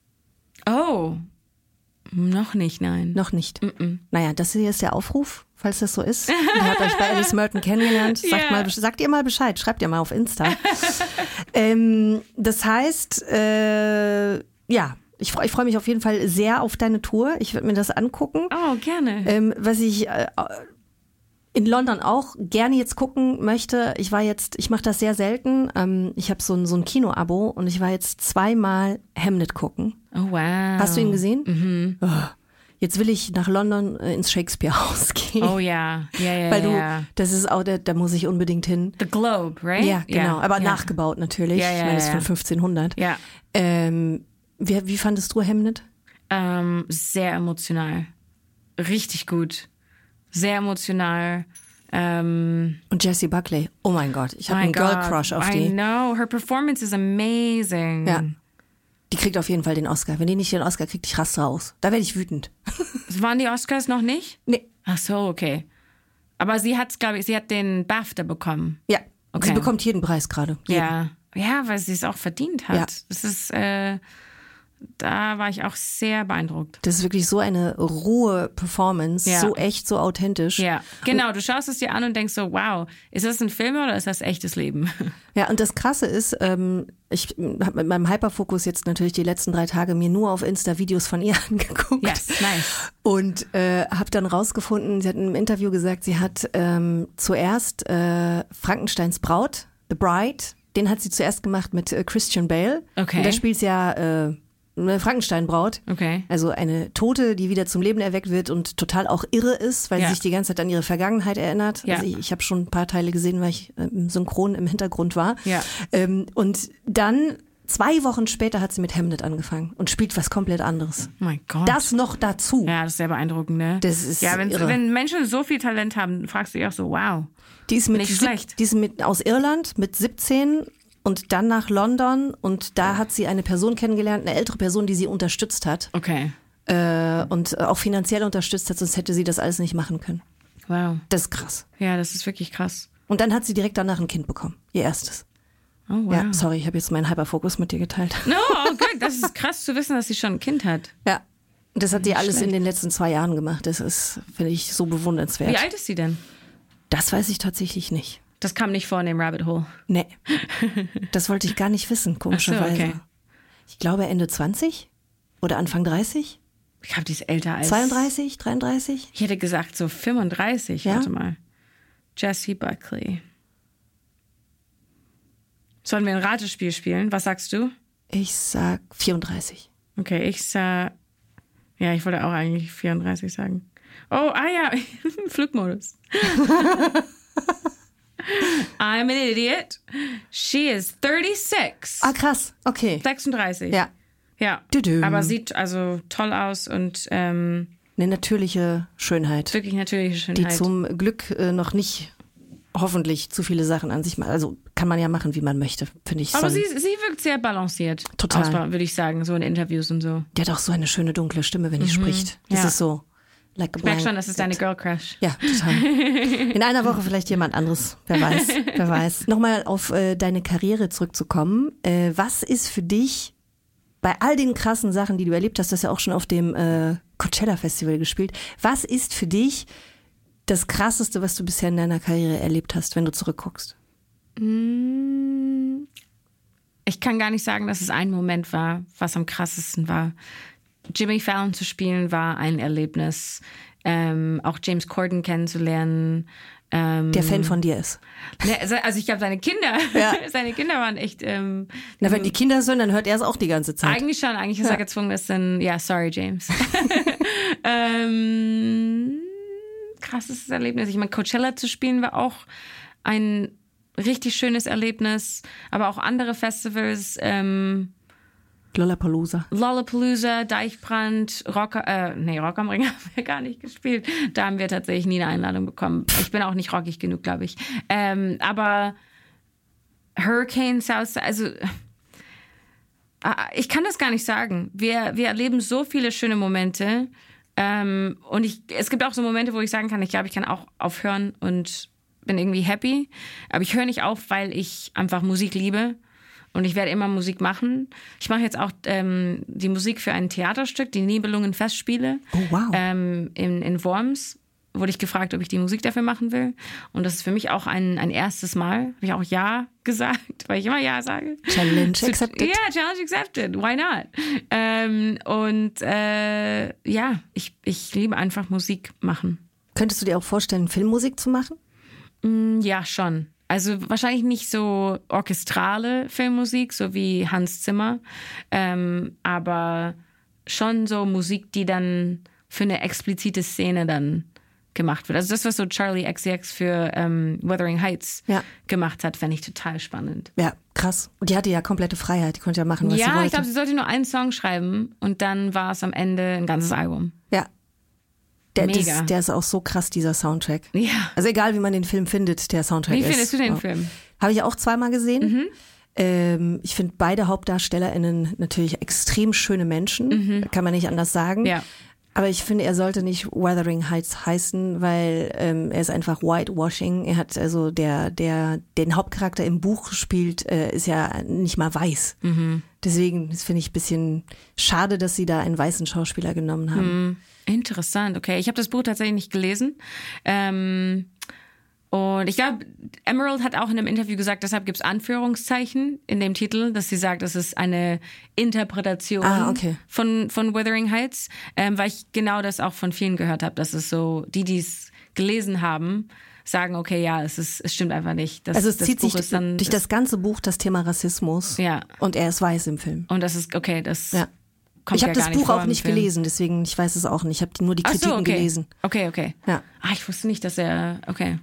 Oh, noch nicht, nein. Noch nicht. Naja, das hier ist der Aufruf, falls das so ist. Ihr habt euch bei Alice Merton kennengelernt. Sagt ihr mal Bescheid, schreibt ihr mal auf Insta. Das heißt, ja, ich freue mich auf jeden Fall sehr auf deine Tour. Ich würde mir das angucken. Oh, gerne. Was ich in London auch gerne jetzt gucken möchte, ich mache das sehr selten. Ich habe so ein Kino-Abo und ich war jetzt 2-mal Hamlet gucken. Oh, wow. Hast du ihn gesehen? Mhm. Oh, jetzt will ich nach London ins Shakespeare-Haus gehen. Oh ja, Weil das ist auch, da muss ich unbedingt hin. The Globe, right? Ja, genau, aber nachgebaut natürlich. Ja, ich meine, das ist von 1500. Ja. Wie fandest du Hamlet? Sehr emotional. Richtig gut. Sehr emotional. Und Jessie Buckley, oh mein Gott, ich habe einen Girl-Crush auf die. I know, her performance is amazing. Ja, die kriegt auf jeden Fall den Oscar. Wenn die nicht den Oscar kriegt, ich raste raus. Da werde ich wütend. Waren die Oscars noch nicht? Nee. Ach so, okay. Aber sie hat den BAFTA bekommen. Ja, okay. Sie bekommt jeden Preis gerade. Ja, weil sie es auch verdient hat. Ja. Das ist, da war ich auch sehr beeindruckt. Das ist wirklich so eine rohe Performance, so echt, so authentisch. Ja, genau. Du schaust es dir an und denkst so, wow, ist das ein Film oder ist das echtes Leben? Ja, und das Krasse ist, ich habe mit meinem Hyperfokus jetzt natürlich die letzten 3 Tage mir nur auf Insta Videos von ihr angeguckt. Yes, nice. Und habe dann rausgefunden, sie hat in einem Interview gesagt, sie hat zuerst Frankensteins Braut, The Bride, den hat sie zuerst gemacht mit Christian Bale. Okay. Und da spielt sie ja eine Frankenstein-Braut. Okay. Also eine Tote, die wieder zum Leben erweckt wird und total auch irre ist, weil sie sich die ganze Zeit an ihre Vergangenheit erinnert. Ja. Also ich habe schon ein paar Teile gesehen, weil ich synchron im Hintergrund war. Ja. Und dann 2 Wochen später hat sie mit Hamlet angefangen und spielt was komplett anderes. Oh mein Gott. Das noch dazu. Ja, das ist sehr beeindruckend, ne? Das ist irre. Wenn Menschen so viel Talent haben, fragst du dich auch so, wow. Die ist nicht schlecht. Die ist aus Irland mit 17 und dann nach London und da hat sie eine Person kennengelernt, eine ältere Person, die sie unterstützt hat. Okay. Und auch finanziell unterstützt hat, sonst hätte sie das alles nicht machen können. Wow. Das ist krass. Ja, das ist wirklich krass. Und dann hat sie direkt danach ein Kind bekommen, ihr erstes. Oh, wow. Ja, sorry, ich habe jetzt meinen Hyperfokus mit dir geteilt. No, oh good. Das ist krass zu wissen, dass sie schon ein Kind hat. Ja, das hat die alles schlecht. in den letzten 2 Jahren gemacht. Das ist, finde ich, so bewundernswert. Wie alt ist sie denn? Das weiß ich tatsächlich nicht. Das kam nicht vor in dem Rabbit Hole. Nee, das wollte ich gar nicht wissen, komischerweise. Ach so, okay. Ich glaube Ende 20 oder Anfang 30? Ich glaube, die ist älter als... 32, 33? Ich hätte gesagt so 35. Ja? Warte mal. Jessie Buckley. Sollen wir ein Ratespiel spielen? Was sagst du? Ich sag 34. Okay, ich sag... Ja, ich wollte auch eigentlich 34 sagen. Oh, ja, Flugmodus. I'm an idiot. She is 36. Ah, krass. Okay. 36. Ja. Ja. Düdüm. Aber sieht also toll aus und Eine natürliche Schönheit, wirklich natürliche Schönheit. die zum Glück noch nicht hoffentlich zu viele Sachen an sich macht. Also kann man ja machen, wie man möchte, finde ich. Aber sie wirkt sehr balanciert. Total. Würde ich sagen, so in Interviews und so. Die hat auch so eine schöne dunkle Stimme, wenn die spricht. Das Ja. ist so like a Ich merke blanket. schon, das ist deine Girl Crush. Ja, total. In einer Woche vielleicht jemand anderes. Wer weiß, wer weiß. Nochmal auf deine Karriere zurückzukommen. Was ist für dich bei all den krassen Sachen, die du erlebt hast, du hast ja auch schon auf dem Coachella Festival gespielt. Was ist für dich das Krasseste, was du bisher in deiner Karriere erlebt hast, wenn du zurückguckst? Ich kann gar nicht sagen, dass es ein Moment war, was am krassesten war. Jimmy Fallon zu spielen war ein Erlebnis. Auch James Corden kennenzulernen. Der Fan von dir ist. Ne, also ich glaube, seine Kinder, seine Kinder waren echt... Na, wenn die Kinder sind, dann hört er es auch die ganze Zeit. Eigentlich schon, eigentlich ist er gezwungen, das dann... Ja, sorry, James. Krasses Erlebnis. Ich meine, Coachella zu spielen war auch ein richtig schönes Erlebnis. Aber auch andere Festivals... Lollapalooza, Deichbrand, Rock am Ring haben wir gar nicht gespielt. Da haben wir tatsächlich nie eine Einladung bekommen. Ich bin auch nicht rockig genug, glaube ich. Aber Hurricane South, also ich kann das gar nicht sagen. Wir erleben so viele schöne Momente. Und es gibt auch so Momente, wo ich sagen kann, ich glaube, ich kann auch aufhören und bin irgendwie happy. Aber ich höre nicht auf, weil ich einfach Musik liebe. Und ich werde immer Musik machen. Ich mache jetzt auch die Musik für ein Theaterstück, die Nibelungen-Festspiele. Oh, wow. In Worms wurde ich gefragt, ob ich die Musik dafür machen will. Und das ist für mich auch ein erstes Mal. Habe ich auch Ja gesagt, weil ich immer Ja sage. Challenge accepted. Ja, Challenge accepted. Why not? Ich liebe einfach Musik machen. Könntest du dir auch vorstellen, Filmmusik zu machen? Ja, schon. Also wahrscheinlich nicht so orchestrale Filmmusik, so wie Hans Zimmer, aber schon so Musik, die dann für eine explizite Szene dann gemacht wird. Also das, was so Charlie XCX für Wuthering Heights gemacht hat, fände ich total spannend. Ja, krass. Und die hatte ja komplette Freiheit, die konnte ja machen, was sie wollte. Ja, ich glaube, sie sollte nur einen Song schreiben und dann war es am Ende ein ganzes Album. Ja. Mega. Der ist auch so krass, dieser Soundtrack. Ja. Also egal, wie man den Film findet, der Soundtrack ist. Wie findest du den Film? Habe ich auch zweimal gesehen. Ich finde beide HauptdarstellerInnen natürlich extrem schöne Menschen. Kann man nicht anders sagen. Ja. Aber ich finde, er sollte nicht Wuthering Heights heißen, weil er ist einfach Whitewashing. Er hat also den Hauptcharakter im Buch spielt, ist ja nicht mal weiß. Deswegen, das finde ich ein bisschen schade, dass sie da einen weißen Schauspieler genommen haben. Interessant, okay. Ich habe das Buch tatsächlich nicht gelesen. Und ich glaube, Emerald hat auch in einem Interview gesagt, deshalb gibt es Anführungszeichen in dem Titel, dass sie sagt, das ist eine Interpretation von Wuthering Heights, weil ich genau das auch von vielen gehört habe, dass es so, die es gelesen haben, sagen, okay, ja, es stimmt einfach nicht. Also es zieht sich durch das ganze Buch das Thema Rassismus. Ja. Und er ist weiß im Film. Und das ist, okay, das kommt Ich habe ja gar das nicht Buch vor auch im nicht Film. gelesen, deswegen, ich weiß es auch nicht. Ich habe nur die Ach so, Kritiken okay. gelesen. Okay. Ja. Ich wusste nicht, dass er, okay.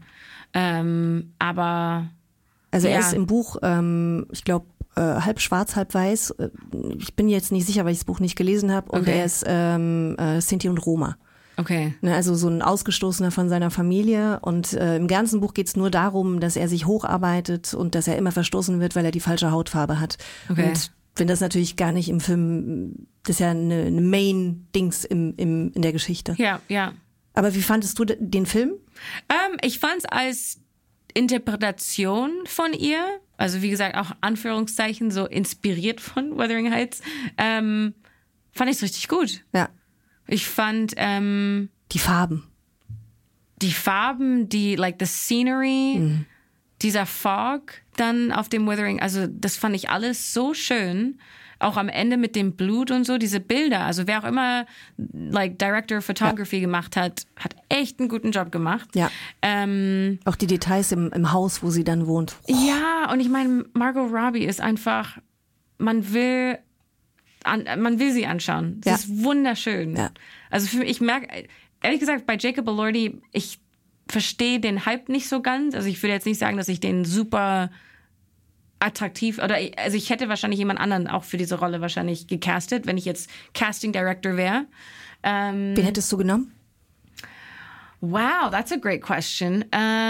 Aber Also er ja. ist im Buch, ich glaube, halb schwarz, halb weiß. Ich bin jetzt nicht sicher, weil ich das Buch nicht gelesen habe. Und Okay. er ist Sinti und Roma. Okay. Ne, also so ein Ausgestoßener von seiner Familie. Und im ganzen Buch geht es nur darum, dass er sich hocharbeitet und dass er immer verstoßen wird, weil er die falsche Hautfarbe hat. Okay. Und wenn das natürlich gar nicht im Film, das ist ja eine Main-Dings in der Geschichte. Ja. Aber wie fandest du den Film? Ich fand es als Interpretation von ihr, also wie gesagt, auch Anführungszeichen, so inspiriert von Wuthering Heights, fand ich es richtig gut. Ja. Ich fand Die Farben. die Farben, like the scenery, dieser Fog dann auf dem Wuthering, also das fand ich alles so schön. Auch am Ende mit dem Blut und so, diese Bilder. Also wer auch immer like Director of Photography gemacht hat, hat echt einen guten Job gemacht. Ja. Auch die Details im Haus, wo sie dann wohnt. Ja, und ich meine, Margot Robbie ist einfach, man will sie anschauen. Sie ist wunderschön. Ja. Also für mich, ich merke, ehrlich gesagt, bei Jacob Elordi, ich verstehe den Hype nicht so ganz. Also ich würde jetzt nicht sagen, dass ich den super attraktiv, also ich hätte wahrscheinlich jemand anderen auch für diese Rolle wahrscheinlich gecastet, wenn ich jetzt Casting Director wäre. Wen hättest du genommen? Wow, that's a great question.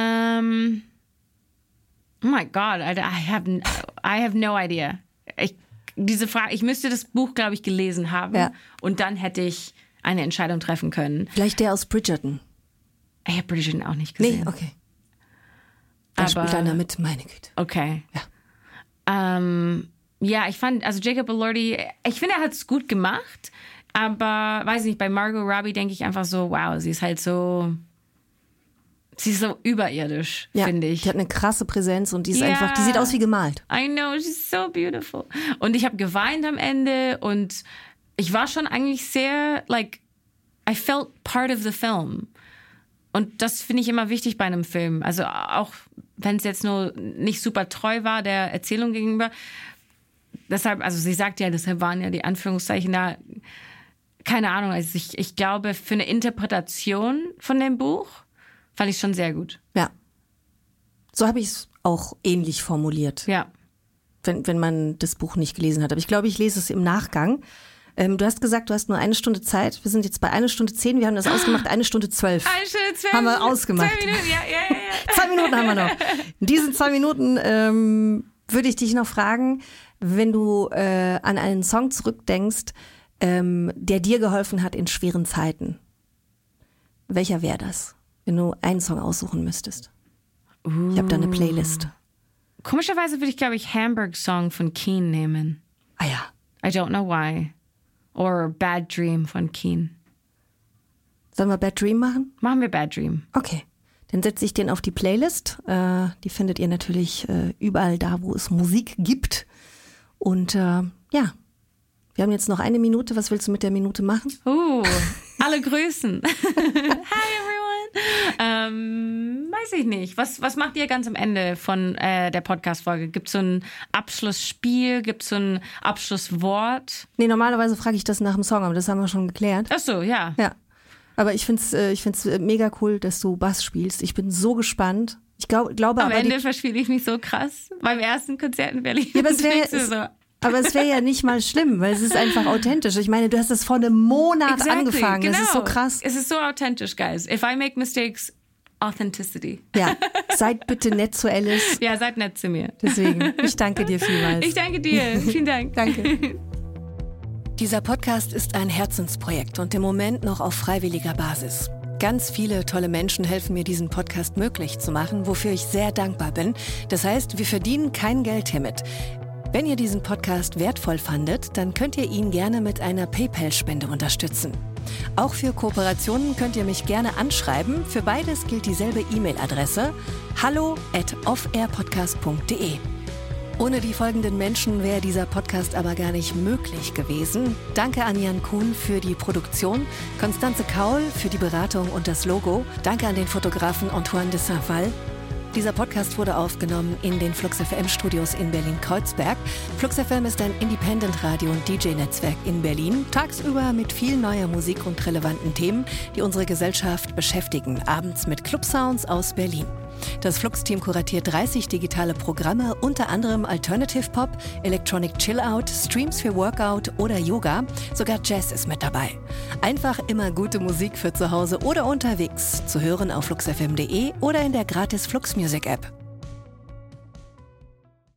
Oh my God, I have no idea. Diese Frage, ich müsste das Buch, glaube ich, gelesen haben und dann hätte ich eine Entscheidung treffen können. Vielleicht der aus Bridgerton. Ich habe Bridgerton auch nicht gesehen. Nee, okay. Da spielt einer mit, meine Güte. Okay. Ja. Ja, ich fand, also Jacob Elordi, ich finde, er hat es gut gemacht, aber, weiß nicht, bei Margot Robbie denke ich einfach so, wow, sie ist so überirdisch, finde ich. Die hat eine krasse Präsenz und die ist einfach, die sieht aus wie gemalt. I know, she's so beautiful. Und ich habe geweint am Ende und ich war schon eigentlich sehr, I felt part of the film. Und das finde ich immer wichtig bei einem Film. Also auch wenn es jetzt nur nicht super treu war der Erzählung gegenüber. Deshalb, also sie sagt ja, deshalb waren ja die Anführungszeichen da. Keine Ahnung, also ich glaube, für eine Interpretation von dem Buch fand ich es schon sehr gut. Ja. So habe ich es auch ähnlich formuliert. Ja. Wenn man das Buch nicht gelesen hat. Aber ich glaube, ich lese es im Nachgang. Du hast gesagt, du hast nur 1 Stunde Zeit. Wir sind jetzt bei 1 Stunde 10. Wir haben das ausgemacht, 1 Stunde 12. 1 Stunde 12. Haben wir ausgemacht. 2 Minuten, ja. 2 Minuten haben wir noch. In diesen 2 Minuten würde ich dich noch fragen, wenn du an einen Song zurückdenkst, der dir geholfen hat in schweren Zeiten. Welcher wäre das, wenn du einen Song aussuchen müsstest? Ich habe da eine Playlist. Komischerweise würde ich, glaube ich, Hamburg Song von Keen nehmen. Ah ja. I don't know why. Or Bad Dream von Keen. Sollen wir Bad Dream machen? Machen wir Bad Dream. Okay. Dann setze ich den auf die Playlist. Die findet ihr natürlich überall da, wo es Musik gibt. Und ja, wir haben jetzt noch 1 Minute. Was willst du mit der Minute machen? Alle Grüßen. Hi everyone. Weiß ich nicht. Was macht ihr ganz am Ende von der Podcast-Folge? Gibt es so ein Abschlussspiel? Gibt es so ein Abschlusswort? Nee, normalerweise frage ich das nach dem Song, aber das haben wir schon geklärt. Ach so, ja. Ja. Aber ich find's mega cool, dass du Bass spielst. Ich bin so gespannt. Ich glaube Am aber Ende verspiele ich mich so krass. Beim ersten Konzert in Berlin. Ja, aber es wäre ja nicht mal schlimm, weil es ist einfach authentisch. Ich meine, du hast das vor einem Monat angefangen. Genau. Das ist so krass. Es ist so authentisch, guys. If I make mistakes, Authenticity. Ja, seid bitte nett zu Alice. Ja, seid nett zu mir. Deswegen, ich danke dir vielmals. Ich danke dir. Vielen Dank. Danke. Dieser Podcast ist ein Herzensprojekt und im Moment noch auf freiwilliger Basis. Ganz viele tolle Menschen helfen mir, diesen Podcast möglich zu machen, wofür ich sehr dankbar bin. Das heißt, wir verdienen kein Geld hiermit. Wenn ihr diesen Podcast wertvoll fandet, dann könnt ihr ihn gerne mit einer PayPal-Spende unterstützen. Auch für Kooperationen könnt ihr mich gerne anschreiben. Für beides gilt dieselbe E-Mail-Adresse: hallo@offairpodcast.de. Ohne die folgenden Menschen wäre dieser Podcast aber gar nicht möglich gewesen. Danke an Jan Kuhn für die Produktion, Constanze Kaul für die Beratung und das Logo. Danke an den Fotografen Antoine de Saint-Val. Dieser Podcast wurde aufgenommen in den Flux FM Studios in Berlin-Kreuzberg. Flux FM ist ein Independent-Radio- und DJ-Netzwerk in Berlin. Tagsüber mit viel neuer Musik und relevanten Themen, die unsere Gesellschaft beschäftigen. Abends mit Club-Sounds aus Berlin. Das Flux-Team kuratiert 30 digitale Programme, unter anderem Alternative Pop, Electronic Chill-Out, Streams für Workout oder Yoga. Sogar Jazz ist mit dabei. Einfach immer gute Musik für zu Hause oder unterwegs. Zu hören auf fluxfm.de oder in der gratis Flux Music App.